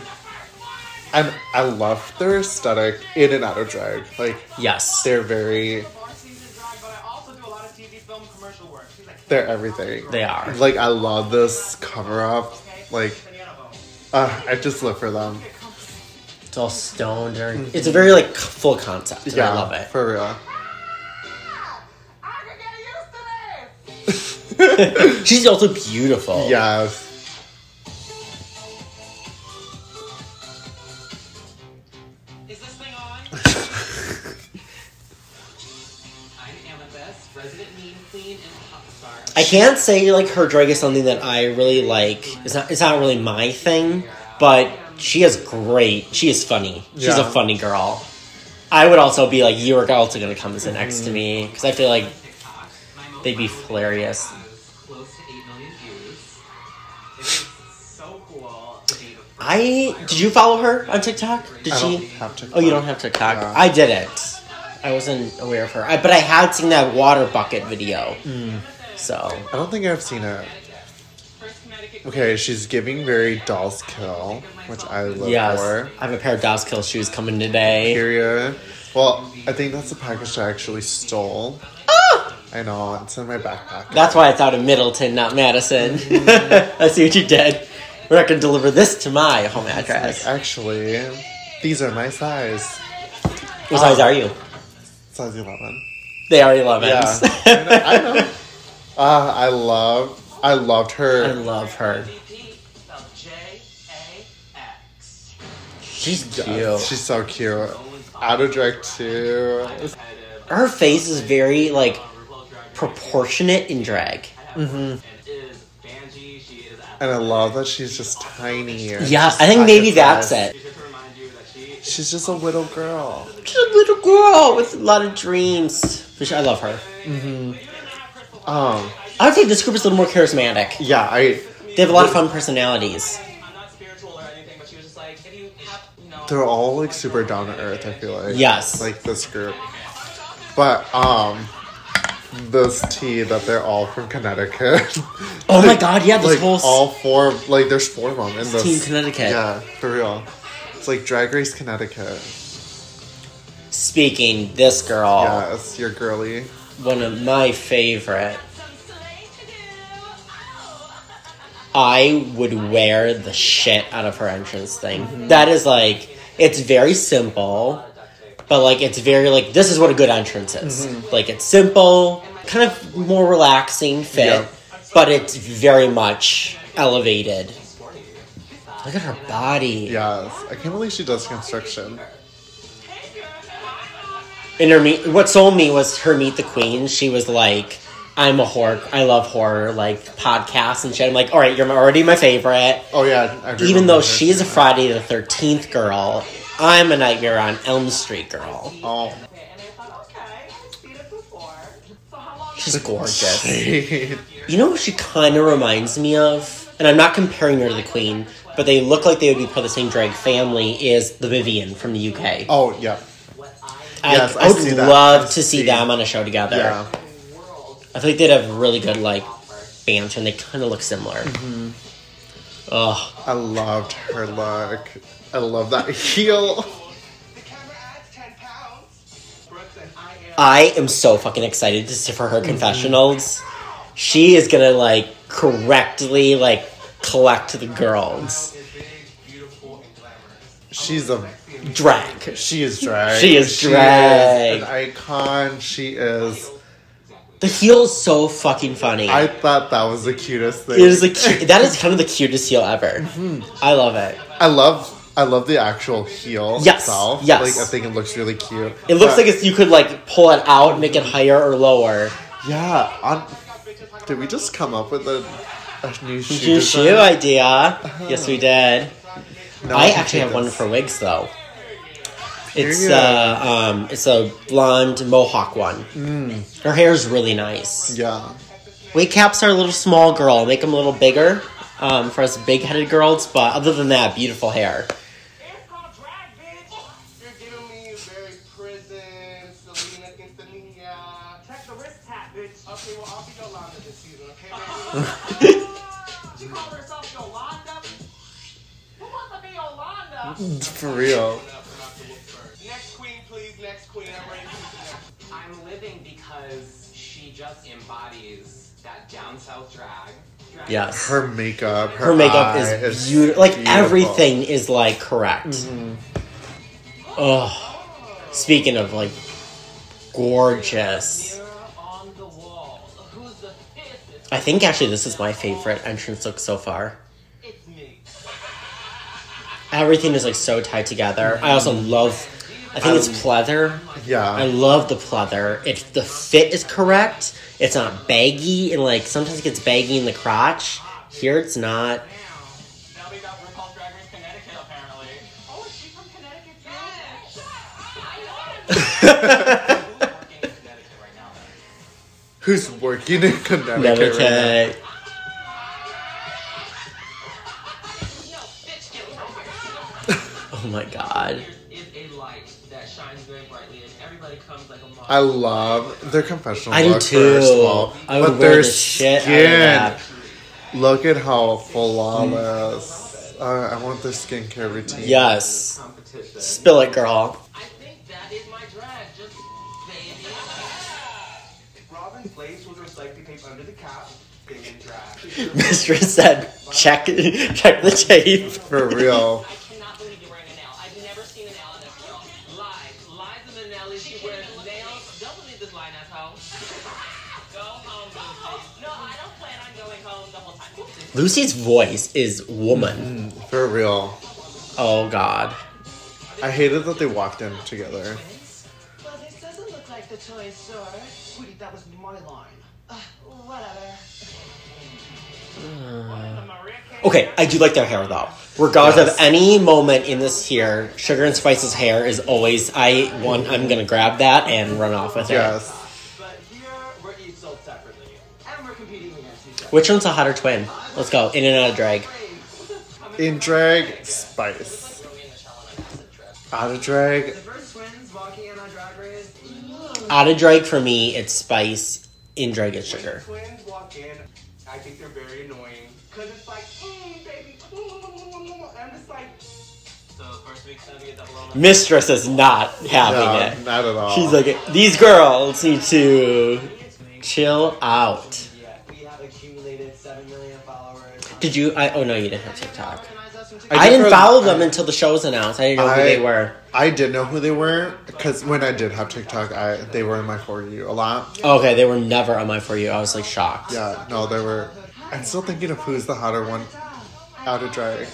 And I love their aesthetic in and out of drag. Like
Yes,
they're very,
Four seasons drag, but I also do a lot of T V, film, commercial work. She's like,
they're everything.
they are.
Like I love this cover up. Like uh, I just live for them.
It's all stoned. Or, mm-hmm. It's a very like full concept. And
yeah,
I love it
for real.
I can get used to this.
She's also beautiful.
Yes.
Is this thing on? I'm Amethyst, resident mean queen and pop star.
I can't say like her drag is something that I really like. It's not. It's not really my thing, but she is great. She is funny. She's
Yeah.
a funny girl. I would also be like, you are also going to come and sit next to me because I feel like they'd be hilarious.
Close to eight million views. It is so cool to be the first
I did you follow her on TikTok? Did
I
she?
don't have TikTok.
Oh, you don't have TikTok.
Yeah.
I didn't. I wasn't aware of her, I, but I had seen that water bucket video.
Mm.
So
I don't think I've seen it.
first Connecticut
Okay, she's giving very Dolls Kill, which I live
yes,
for.
I have a pair of Dolls Kill shoes coming today.
Period. Well, I think that's the package I actually stole. I know, it's in my backpack.
That's why it's out of Middleton, not Madison. I see what you did. We're not going to deliver this to my home address.
Like, actually, these are my size.
What size are you?
Size eleven.
They are elevens.
Yeah. I know. I, know. Uh, I love, I loved
I
her.
love her.
D P, spelled J A X.
She's cute.
Yeah, she's so cute. Out of drag too.
Her face is very, like, proportionate in drag.
Mm-hmm.
Is Banji, she is
And I love that she's just tiny.
Yeah, I think maybe that's it.
Just to remind you that she
She's just a little girl.
She's a little girl with a lot of dreams. Which I love her.
Um,
I would say this group is a little more charismatic.
yeah, I.
They have a lot of fun personalities.
I'm not spiritual or anything, but she was just like, if you have, you know,
They're all like super down to earth. I feel like.
Yes.
Like this group, but um, this tea that they're all from Connecticut.
Oh my god, yeah, this
like
whole...
all four, like there's four of them in this.
Team Connecticut.
Yeah, for real. It's like Drag Race Connecticut.
Speaking, this girl,
Yes, you're girly.
one of my favorite. I would wear the shit out of her entrance thing.
Mm-hmm.
That is like, it's very simple, but like, it's very like, this is what a good entrance is.
Mm-hmm.
Like, it's simple, kind of more relaxing fit,
Yeah.
but it's very much elevated. Look at her body.
Yes, I can't believe she does construction.
In her meet, what sold me was her Meet the Queen. She was like, I'm a horror, I love horror, like, podcasts and shit. I'm like, alright, you're already my favorite.
Oh yeah, I
Even
remember
though
her
she's a
saying
Friday the thirteenth girl, I'm a Nightmare on Elm Street girl.
that. Oh.
And I thought, okay, I've seen it before. So how long
She's gorgeous.
Shade.
You know who she kind of reminds me of? And I'm not comparing her to the Queen, but they look like they would be part of the same drag family, is the Vivian from the U K.
Oh yeah.
I,
yes, I
I would
see that.
love
I
to see
see.
them on a show together.
Yeah.
I feel like they'd have really good, like, banter, and they kind of look similar.
Mm-hmm.
Ugh.
I loved her look. I love that heel.
the camera adds ten pounds. Brooks and I am.
I am so fucking excited to see for her confessionals. She is gonna, like, correctly, like, collect the girls.
Is big, beautiful, and glamorous.
She's a.
Drag.
She is drag.
She is
She
drag.
is an icon. She is.
The heel is so fucking funny.
I thought that was the cutest thing.
it is the cu- that is kind of the cutest heel ever. I love it.
I love. I love the actual heel
Yes,
itself.
yes.
Like I think it looks really cute.
It looks
But,
like it's, you could, like, pull it out and make it higher or lower.
yeah. On, did we just come up with a, a new shoe?
New
design?
shoe idea. Yes, we did.
No,
I
can
actually
take
have one
this.
for wigs, though. It's
Period.
uh, um, it's a blonde mohawk one.
Mm.
Her hair is really nice.
Yeah.
Wig caps are a little small girl. Make them a little bigger um, for us big-headed girls. But other than that, beautiful hair.
It's called drag, bitch. You're giving me very prison, Selena Quintanilla. Check the wrist tap, bitch. Okay, well, I'll be Yolanda this season, okay, baby? She called herself Yolanda? Who wants to be Yolanda?
For real.
Next queen, please. Next queen. I'm ready for the next.
I'm living because she just embodies that down south drag. drag
Yes.
Her makeup. Her,
Her makeup
eye
is beautiful. Like,
beautiful.
everything is, like, correct. Oh, speaking of like gorgeous,
On the wall. Who's the fiercest?
I think actually this is my favorite entrance look so far.
It's me.
Everything is like so tied together. I also love. I think it's pleather.
Yeah.
I love the pleather. If the fit is correct, it's not baggy and like sometimes it gets baggy in the crotch. Here it's not.
Now we got RuPaul's Drag Race Connecticut, apparently.
Oh, is she from Connecticut too?
Yes.
Who's working in Connecticut right now?
Who's working in Connecticut right now?
Connecticut.
No, bitch, get over.
Oh my god.
Is a light that shines very brightly, and everybody comes like a moth.
I love their confessional
I do
look,
too.
first of all.
I would
But
wear
their
the shit out of
skin,
that.
look at how flawless. Uh, I want their skincare routine.
Yes.
competition.
Spill it, girl.
I think that is my drag, just baby.
Robin plays with recycling tape under the cap. They in drag.
Mistress said, check check the tape.
For real.
I cannot believe you're wearing a nail. I've never seen a nail on this girl. Lies. Lies in the nail is she wears nails. Don't believe this line, asshole. Go home, Lucy. No, I don't plan on going home the whole time.
Lucy's voice is woman.
For real.
Oh god.
I hated that they walked in together.
Well, this doesn't look like the toy store. Sweetie, that was my line. Uh, whatever.
Okay, I do like their hair though. Regardless
Yes.
of any moment in this here, Sugar and Spice's hair is always I one I'm gonna grab that and run off with it.
Yes.
But here, we're each sold separately. And we're competing against each other.
Which one's a hotter twin? Let's go. In and out of drag.
In drag, Spice. Out of drag,
The first twins walking in on Drag Race.
Out of drag for me, it's Spice. In drag, it's
When the
Sugar.
twins walk in, I think they're very annoying. Because it's like, mm, baby. And I'm just like,
So first week's gonna be a double O.
Mistress is not having
no,
it.
not at all.
She's like, these girls need to chill out.
yeah, we have accumulated seven million followers.
Did you? I, oh no, you didn't have TikTok.
Recognize us from
I
I
did
didn't
for-
follow
I-
them until the show was announced. I didn't know who
I-
they were.
I did know who they were because when I did have TikTok, I they were in my For You a lot.
Okay, they were never on my For You. I was like shocked.
Yeah, no, they were. I'm still thinking of who's the hotter one out of drag.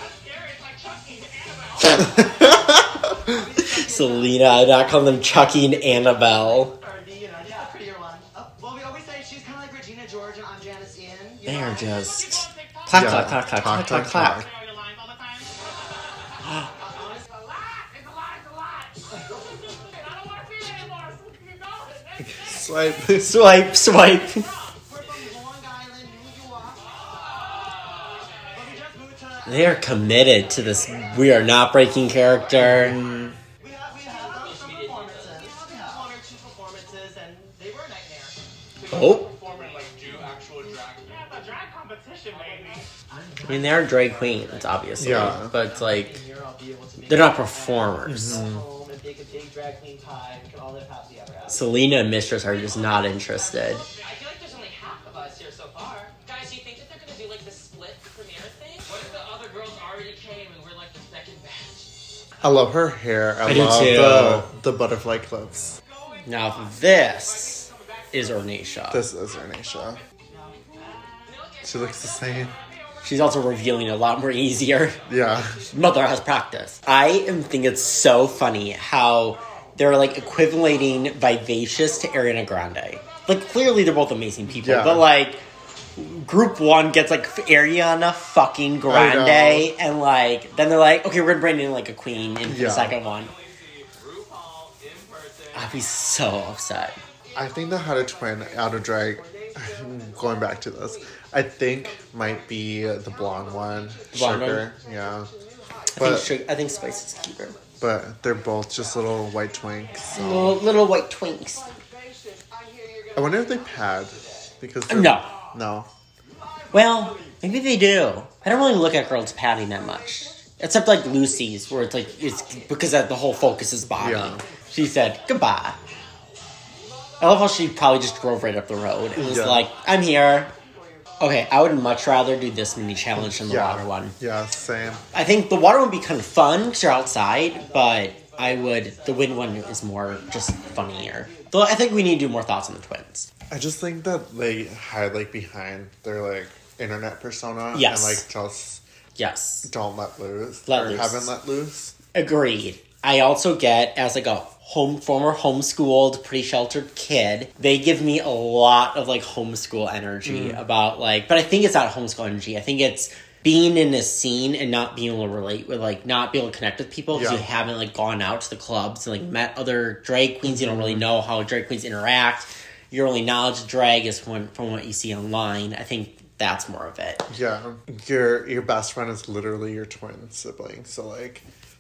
Selena, I not call them Chucky and Annabelle.
Or the, you know, just the prettier one. Oh, well, we always say she's kind of like Regina George and I'm Janice Ian. You
They
know?
are just clack,
Yeah,
clack, clack, clack, clack, clack, clack.
Swipe.
Swipe, swipe.
We're from Long Island, New York. But we just moved to...
They are committed to this. We are not breaking character.
We have, we have done some performances. We have one or two performances and they were a nightmare.
Oh,
Performing like do actual drag. Yeah, the drag competition, baby.
I mean they're drag queens, obviously,
Yeah.
but it's like
And here I'll be able to make
they're not performers.
home and bake a big drag queen pie. We can all live happily ever after.
Selena and Mistress are just not interested.
I feel like there's only half of us here so far. Guys, do you think that they're gonna do like the split premiere thing? What if the other girls already came and we're like the second batch?
I love her hair. I,
I do
love
too.
the the butterfly clips.
Now this is Ornisha.
This is Ernesha. She looks the same.
She's also revealing a lot more easier.
Yeah.
Mother has practice. I am think it's so funny how they're like equivalating Vivacious to Ariana Grande. Like clearly they're both amazing people,
Yeah.
but like group one gets like Ariana fucking Grande,
I know.
and like then they're like, okay, we're gonna bring in like a queen in
Yeah.
the second one.
RuPaul in person.
I'd be so upset.
I think the How to Twin out of drag, going back to this, I think might be the blonde one.
Blonde
Sugar. Yeah.
I think
But
Sugar, I think Spice is cuter.
but they're both just little white twinks. so-
Little, little white twinks.
I wonder if they pad because they're-
No.
no.
Well, maybe they do. I don't really look at girls padding that much. Except like Lucy's, where it's like, it's because that the whole focus is body.
Yeah.
She said, goodbye. I love how she probably just drove right up the road and was
Yeah.
like, I'm here. Okay, I would much rather do this mini challenge than the
Yeah.
water one.
Yeah, same.
I think the water would be kind of fun because you're outside, but I would. The Win one is more just funnier. Though I think we need to do more thoughts on the twins.
I just think that they hide like behind their like internet persona
Yes.
and like just
Yes.
don't let loose
Let
or
loose.
haven't let loose.
Agreed. I also get, as like a home former homeschooled, pretty sheltered kid, they give me a lot of like homeschool energy about like, but I think it's not homeschool energy. I think it's being in a scene and not being able to relate with like, not being able to connect with people because
Yeah.
you haven't like gone out to the clubs and like met other drag queens. You don't really know how drag queens interact. Your only knowledge of drag is from, from what you see online. I think that's more of it.
Yeah, your your best friend is literally your twin sibling, so like,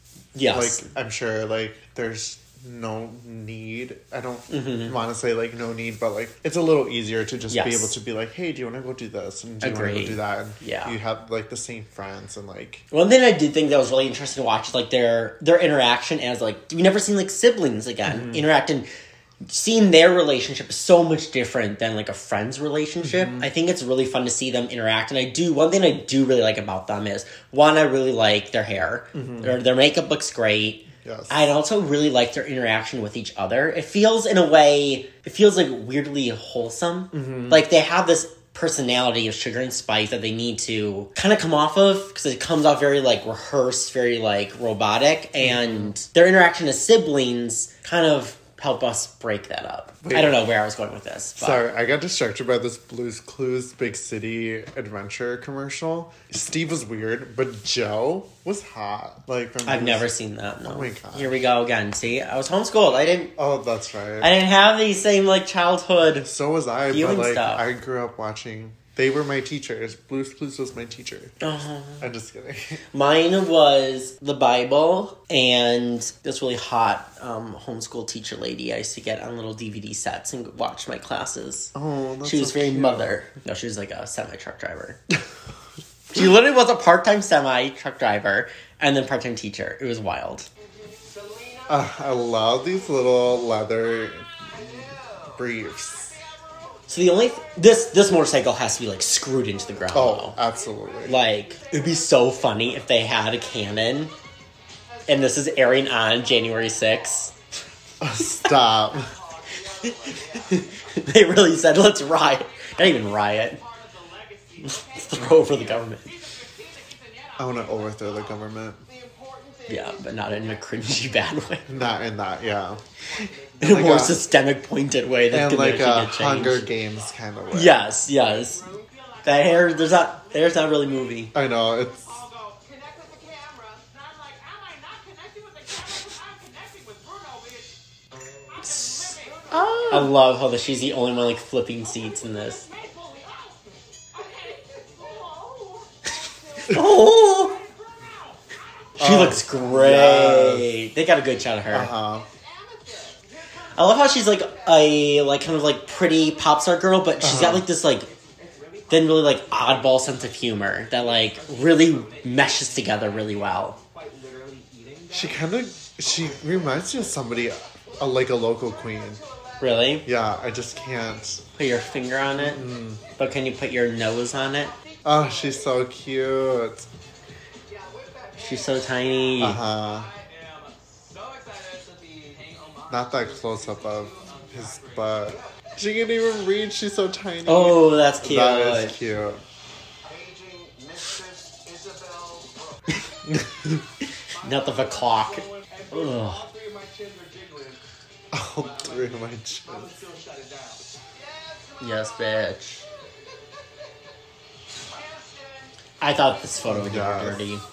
Yes.
like I'm sure like there's no need. I don't
Mm-hmm.
want to say like no need, but like it's a little easier to just be
Yes.
able to be like, hey, do you want to go do this and do you want to
Agreed.
go do that? And
Yeah.
you have like the same friends and like
One thing I did think that was really interesting to watch is like their their interaction as like we never seen like siblings again
Mm-hmm.
interact, and seeing their relationship is so much different than like a friend's relationship.
Mm-hmm.
I think it's really fun to see them interact, and I do one thing I do really like about them is one, I really like their hair. Their their makeup looks great.
yes,
I also really like their interaction with each other. It feels in a way, it feels like weirdly wholesome.
Mm-hmm.
Like they have this personality of Sugar and Spice that they need to kind of come off of because it comes off very like rehearsed, very like robotic, and their interaction as siblings kind of help us break that up.
Wait.
I don't know where I was going with this. But
Sorry, I got distracted by this Blue's Clues Big City Adventure commercial. Steve was weird, but Joe was hot. Like from
I've
Blue's-
never seen that. No.
Oh my God.
Here we go again. See, I was homeschooled. I didn't.
Oh, that's right.
I didn't have these same like childhood.
So was I,
Viewing
but like
stuff.
I grew up watching. They were my teachers. Blue's Clues was my teacher.
Uh-huh.
I'm just kidding.
Mine was the Bible and this really hot um, homeschool teacher lady I used to get on little D V D sets and watch my classes.
Oh, that's
She was
so
very
cute.
mother. No, she was like a semi truck driver. She literally was a part time semi truck driver and then part time teacher. It was wild.
Uh, I love these little leather briefs.
So the only th- this this motorcycle has to be like screwed into the ground.
Oh,
though.
absolutely.
Like, it'd be so funny if they had a cannon and this is airing on January sixth.
Stop.
They really said, let's riot. Not even riot. Throw over the government.
I want to overthrow the government.
Yeah, but not in a cringy bad way.
Not in that, yeah.
In a
Like
more
a-
systemic pointed way that's
And
gonna
like
actually
a
get changed.
Hunger Games kind of way.
Yes, yes. That hair, there's not, hair's not really movie.
I know, it's...
I'll go connect with the camera. And I'm like, am I not connecting with the camera? Because I'm connecting with Bruno, bitch. I've been living.
I love how the, she's the only one like flipping seats in this.
Faithfully. Oh, okay. Oh.
Oh! She
Oh,
looks great. They got a good shot of her.
Uh-huh.
I love how she's like a like kind of like pretty pop star girl, but she's got
Uh-huh.
like this like then really like oddball sense of humor that like really meshes together really well.
She kind of... She reminds me of somebody, uh, like a local queen.
Really?
Yeah, I just can't...
Put your finger on it,
Mm.
but can you put your nose on it?
Oh, she's so cute.
She's so tiny.
Uh-huh.
So excited to be paying homage.
Not that close-up of his butt. She can't even read, she's so tiny.
Oh, that's cute.
That is cute.
Aging Mistress Isabel Brooke.
Not of a clock. Ugh.
All three of my chins are jiggling.
All three of my chins.
I'm still shut it down.
Yes, bitch. I thought this photo would get her
Yes.
dirty.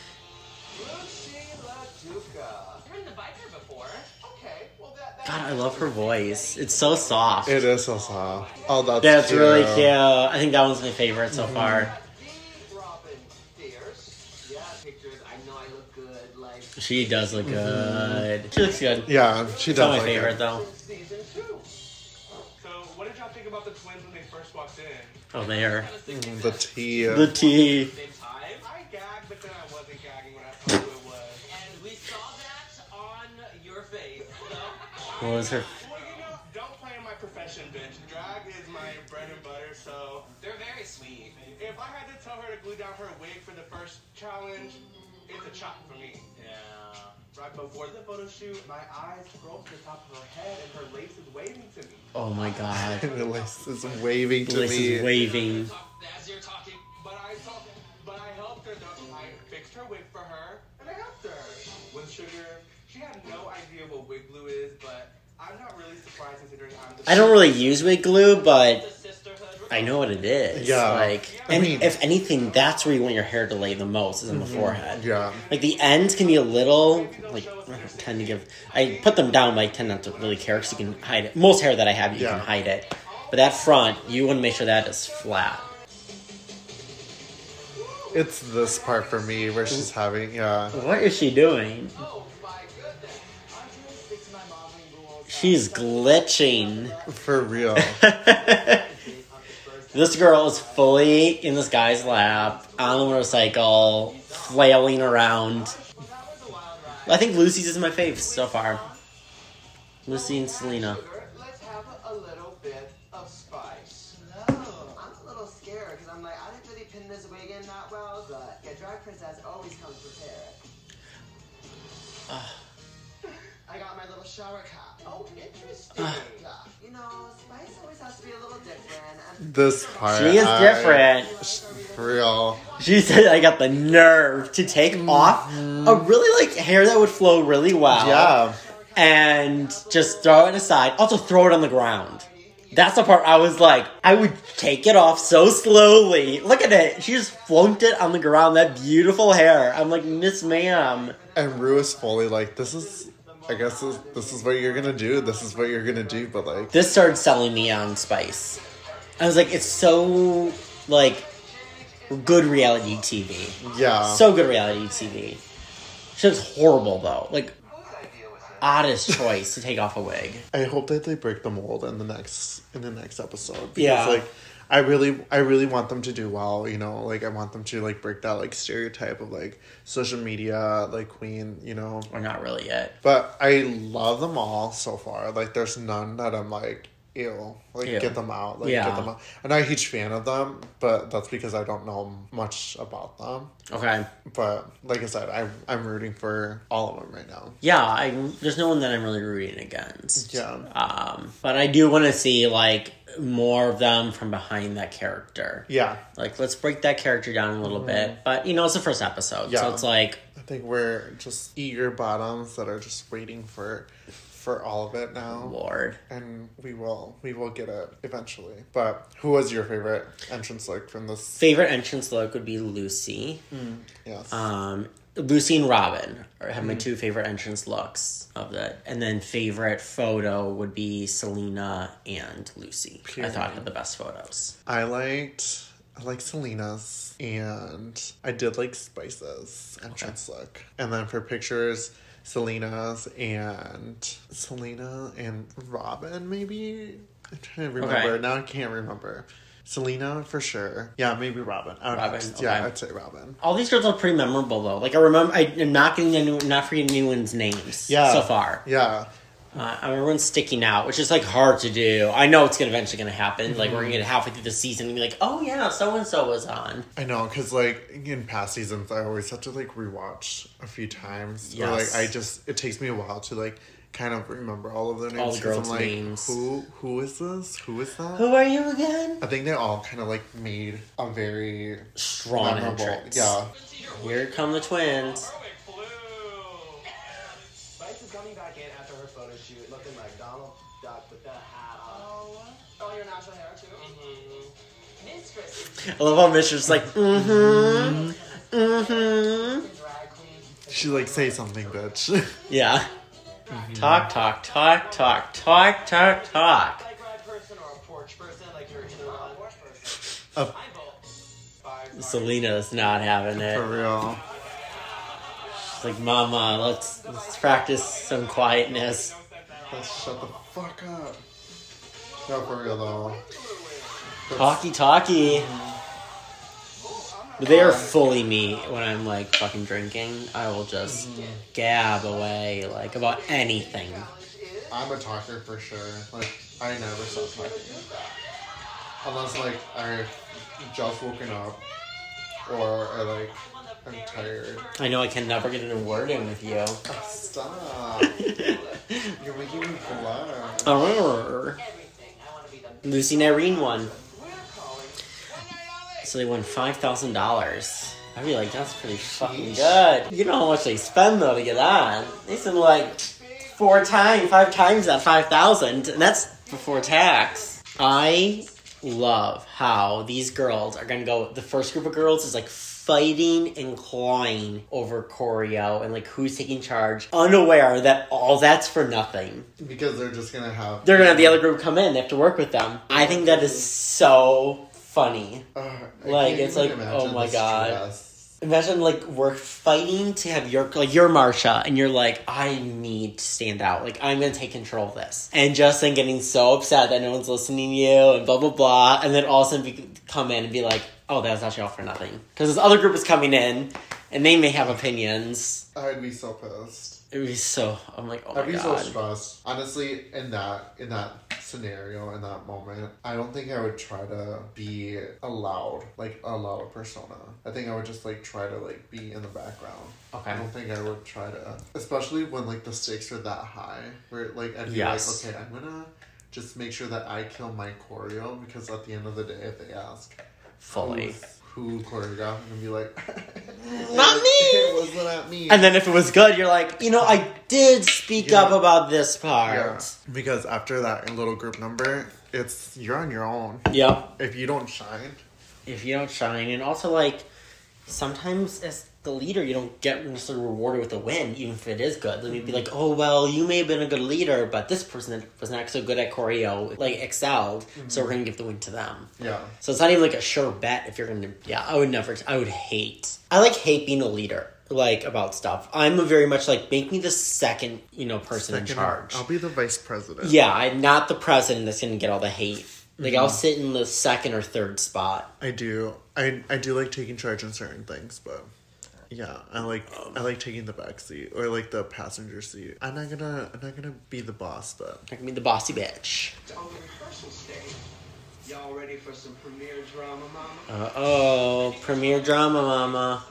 I've ridden the biker before.
Okay, well that, that
God, I love her voice. It's so soft.
It is so soft. Oh, that's
That's
cute.
really cute. I think that one's my favorite so far.
Robin Fierce. Yeah, pictures. I know I look good. Like
She does look good. She looks good.
Yeah, she
It's
does
not my
like
favorite
it.
though.
season two.
So, what did y'all think about the twins when they first walked in?
Oh, there.
Mm, the tea.
The tea.
Same time.
I gagged, but then I wasn't gagging when I saw who it was.
And we saw that on your face. So.
What was her?
Well, you know, don't play in my profession, bitch. Drag is my bread and butter, so
They're very sweet.
if I had to tell her to glue down her wig for the first challenge,
it's a chop for me.
Yeah.
Right before the photo shoot, my eyes scrolled to the top of her head and her lace is waving to me.
Oh my god.
The lace is waving to
Bliss
me.
is waving.
As you're talking, but I told, but I helped her though. I fixed her wig for her, and I helped her. With Sugar, she had no idea what wig glue is, but I'm not really surprised considering I'm the
I don't really use wig glue, but
The sisterhood.
I know what it is.
Yeah.
Like,
I
and
mean-
if anything, that's where you want your hair to lay the most, is in the forehead.
Yeah.
Like, the ends can be a little, like, I tend to give, I put them down, but I tend not to really care because you can hide it. Most hair that I have, you
Yeah.
can hide it. But that front, you want to make sure that is flat.
It's this part for me where she's having, yeah.
What is she doing?
Oh my goodness. I'm trying to stick to my modeling rules.
She's glitching.
For real.
This girl is fully in this guy's lap, on the motorcycle, flailing around. I think Lucy's is my fave so far. Lucy and Selena.
Sugar, let's have a, a little bit of spice.
No, I'm a little scared because I'm like, I didn't really pin this wig in that well, but yeah, Drag Princess always comes prepared. I got my little shower cap.
Oh, interesting.
Yeah, you know, spice always has to be a little different. And
This part.
She is
I-
different.
For real.
She said I got the nerve to take off a really, like, hair that would flow really well.
Yeah.
And just throw it aside. Also throw it on the ground. That's the part I was like, I would take it off so slowly. Look at it. She just flunked it on the ground. That beautiful hair. I'm like, Miss Ma'am.
And Rue is fully like, this is, I guess this, this is what you're gonna do. This is what you're gonna do. But like,
This started selling me on Spice. I was like, it's so, like, good reality T V.
yeah.
So good reality T V. Shit's horrible, though. Like, oddest choice to take off a wig.
I hope that they break the mold in the next in the next episode. Because,
Yeah.
like, I really I really want them to do well, you know, like I want them to like break that like stereotype of like social media, like queen, you know.
Or not really yet.
But I love them all so far. Like there's none that I'm like, ew. Like
Ew.
get them out. Like
Yeah.
get them out. I'm not a huge fan of them, but that's because I don't know much about them.
Okay.
But like I said, I I'm rooting for all of them right now.
Yeah, I, there's no one that I'm really rooting against.
Yeah.
Um, but I do want to see, like, more of them from behind that character.
Yeah.
Like, let's break that character down a little bit. But, you know, it's the first episode.
Yeah.
So it's like,
I think we're just eager bottoms that are just waiting for for all of it now.
Lord.
And we will we will get it eventually. But who was your favorite entrance look from this?
Favorite entrance look would be Lucy.
Yes.
Um, Lucy and Robin are have my
Mm.
two favorite entrance looks of that. And then favorite photo would be Selena and Lucy. I thought
Period.
had the best photos.
I liked I like Selena's and I did like Spice's entrance look. And then for pictures, Selena's and Selena and Robin maybe? I'm trying to remember.
Okay.
Now I can't remember. Selena for sure. Yeah, maybe Robin. I would
Robin,
have to- Yeah,
okay.
I'd say Robin.
All these girls are pretty memorable though. Like I remember, I, I'm not getting any, not forgetting anyone's names.
Yeah.
So far,
Yeah.
uh, everyone's sticking out, which is like hard to do. I know it's gonna eventually gonna happen. Like we're gonna get halfway through the season and be like, oh yeah, so and so was on.
I know, because, like, in past seasons, I always have to, like, rewatch a few times. Or,
Yes.
like, I just, it takes me a while to, like, kind of remember all of their names.
All the
'cause
girls'
I'm like,
names.
Who, who is this? Who is that?
Who are you again?
I think they all kind of, like, made a very
Strong
memorable.
entrance.
Yeah.
Here come the twins.
Spice is coming back in after her photo shoot looking like Donald Duck with the hat on.
Oh, oh, your natural hair too?
Mm-hmm.
Mistress.
I love how Mistress like, mm-hmm, mm-hmm.
Drag queen.
She, like, say something, bitch.
Yeah. Talk, talk, talk, talk, talk, talk, talk.
Like ride person or a porch person, like you're either one. Porch person.
Uh,
I vote. Five.
Selena's not having it.
for real.
She's like, Mama, let's let's practice some quietness.
Let's shut the fuck up. No, for real, though.
Talkie, talkie. But they are fully me when I'm like fucking drinking. I will just gab away like about anything.
I'm a talker for sure. Like, I never stop talking. Unless, like, I've just woken up, or I, like, I'm tired.
I know I can never get an award in with you.
Stop. You're making me blush.
Arr. Lucy and Irene won. So they won five thousand dollars. I be like, that's pretty fucking good. You know how much they spend, though, to get on. They spend, like, four times, five times that five thousand dollars, and that's before tax. I love how these girls are going to go... The first group of girls is, like, fighting and clawing over choreo and, like, who's taking charge, unaware that all that's for nothing.
Because they're just gonna have...
They're going to have the other group come in. They have to work with them. I think that is so funny.
Uh, I
Like,
can't
it's
even
like,
imagine
oh my
the
God.
stress.
Imagine, like, we're fighting to have your, like, you're Marsha, and you're like, I need to stand out. Like, I'm going to take control of this. And Justin getting so upset that no one's listening to you, and blah, blah, blah. And then all of a sudden be, come in and be like, oh, that was actually all for nothing. Because this other group is coming in, and they may have opinions.
I'd be so pissed.
It would be so, I'm like, oh my
I'd be
God.
so stressed. Honestly, in that in that scenario, in that moment, I don't think I would try to be a loud, like a loud persona. I think I would just like try to like be in the background.
Okay.
I don't think I would try to, especially when like the stakes are that high, where like I'd be
Yes.
like, okay, I'm gonna just make sure that I kill my choreo, because at the end of the day, if they ask
Fully.
who's- who choreographed, and be like,
Not me!
It wasn't at me.
And then if it was good, you're like, you know, I did speak
Yeah.
up about this part.
Yeah. Because after that little group number, it's you're on your own.
Yep.
If you don't shine,
If you don't shine. And also, like, sometimes as the leader, you don't get necessarily rewarded with a win, even if it is good. Then you'd be like, oh, well, you may have been a good leader, but this person was not so good at choreo, like, excelled, so we're going to give the win to them.
yeah.
So it's not even, like, a sure bet if you're going to... Yeah, I would never... I would hate... I, like, hate being a leader, like, about stuff. I'm a very much, like, make me the second, you know, person in
Second,
charge.
I'll be the vice president.
Yeah, I'm not the president that's going to get all the hate. Like, I'll sit in the second or third spot.
I do. I I do like taking charge in certain things, but yeah, I like I like taking the back seat or like the passenger seat. I'm not gonna I'm not gonna be the boss, but
I can be the bossy bitch.
On the rehearsal stage. Y'all ready for some premiere drama, mama?
Uh-oh, premiere drama, mama.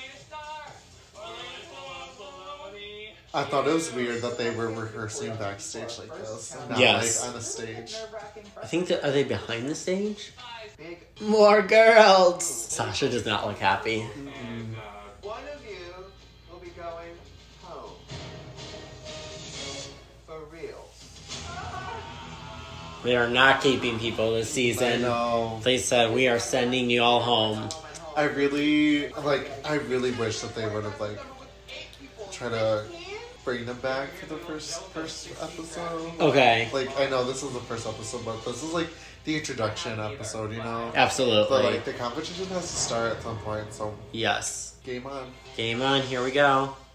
I thought it was weird that they were rehearsing backstage like this, and not
Yes.
like on a stage.
I think that, are they behind the stage?
Big.
More girls! Sasha does not look happy.
One of you will be going home. For real.
They are not keeping people this
I
season.
know.
They said, we are sending you all home.
I really like. I really wish that they would have like try to bring them back for the first first episode.
Okay.
Like, I know this is the first episode, but this is like the introduction episode, you know?
Absolutely.
But like the competition has to start at some point, so
Yes.
game on.
Game on, here we go.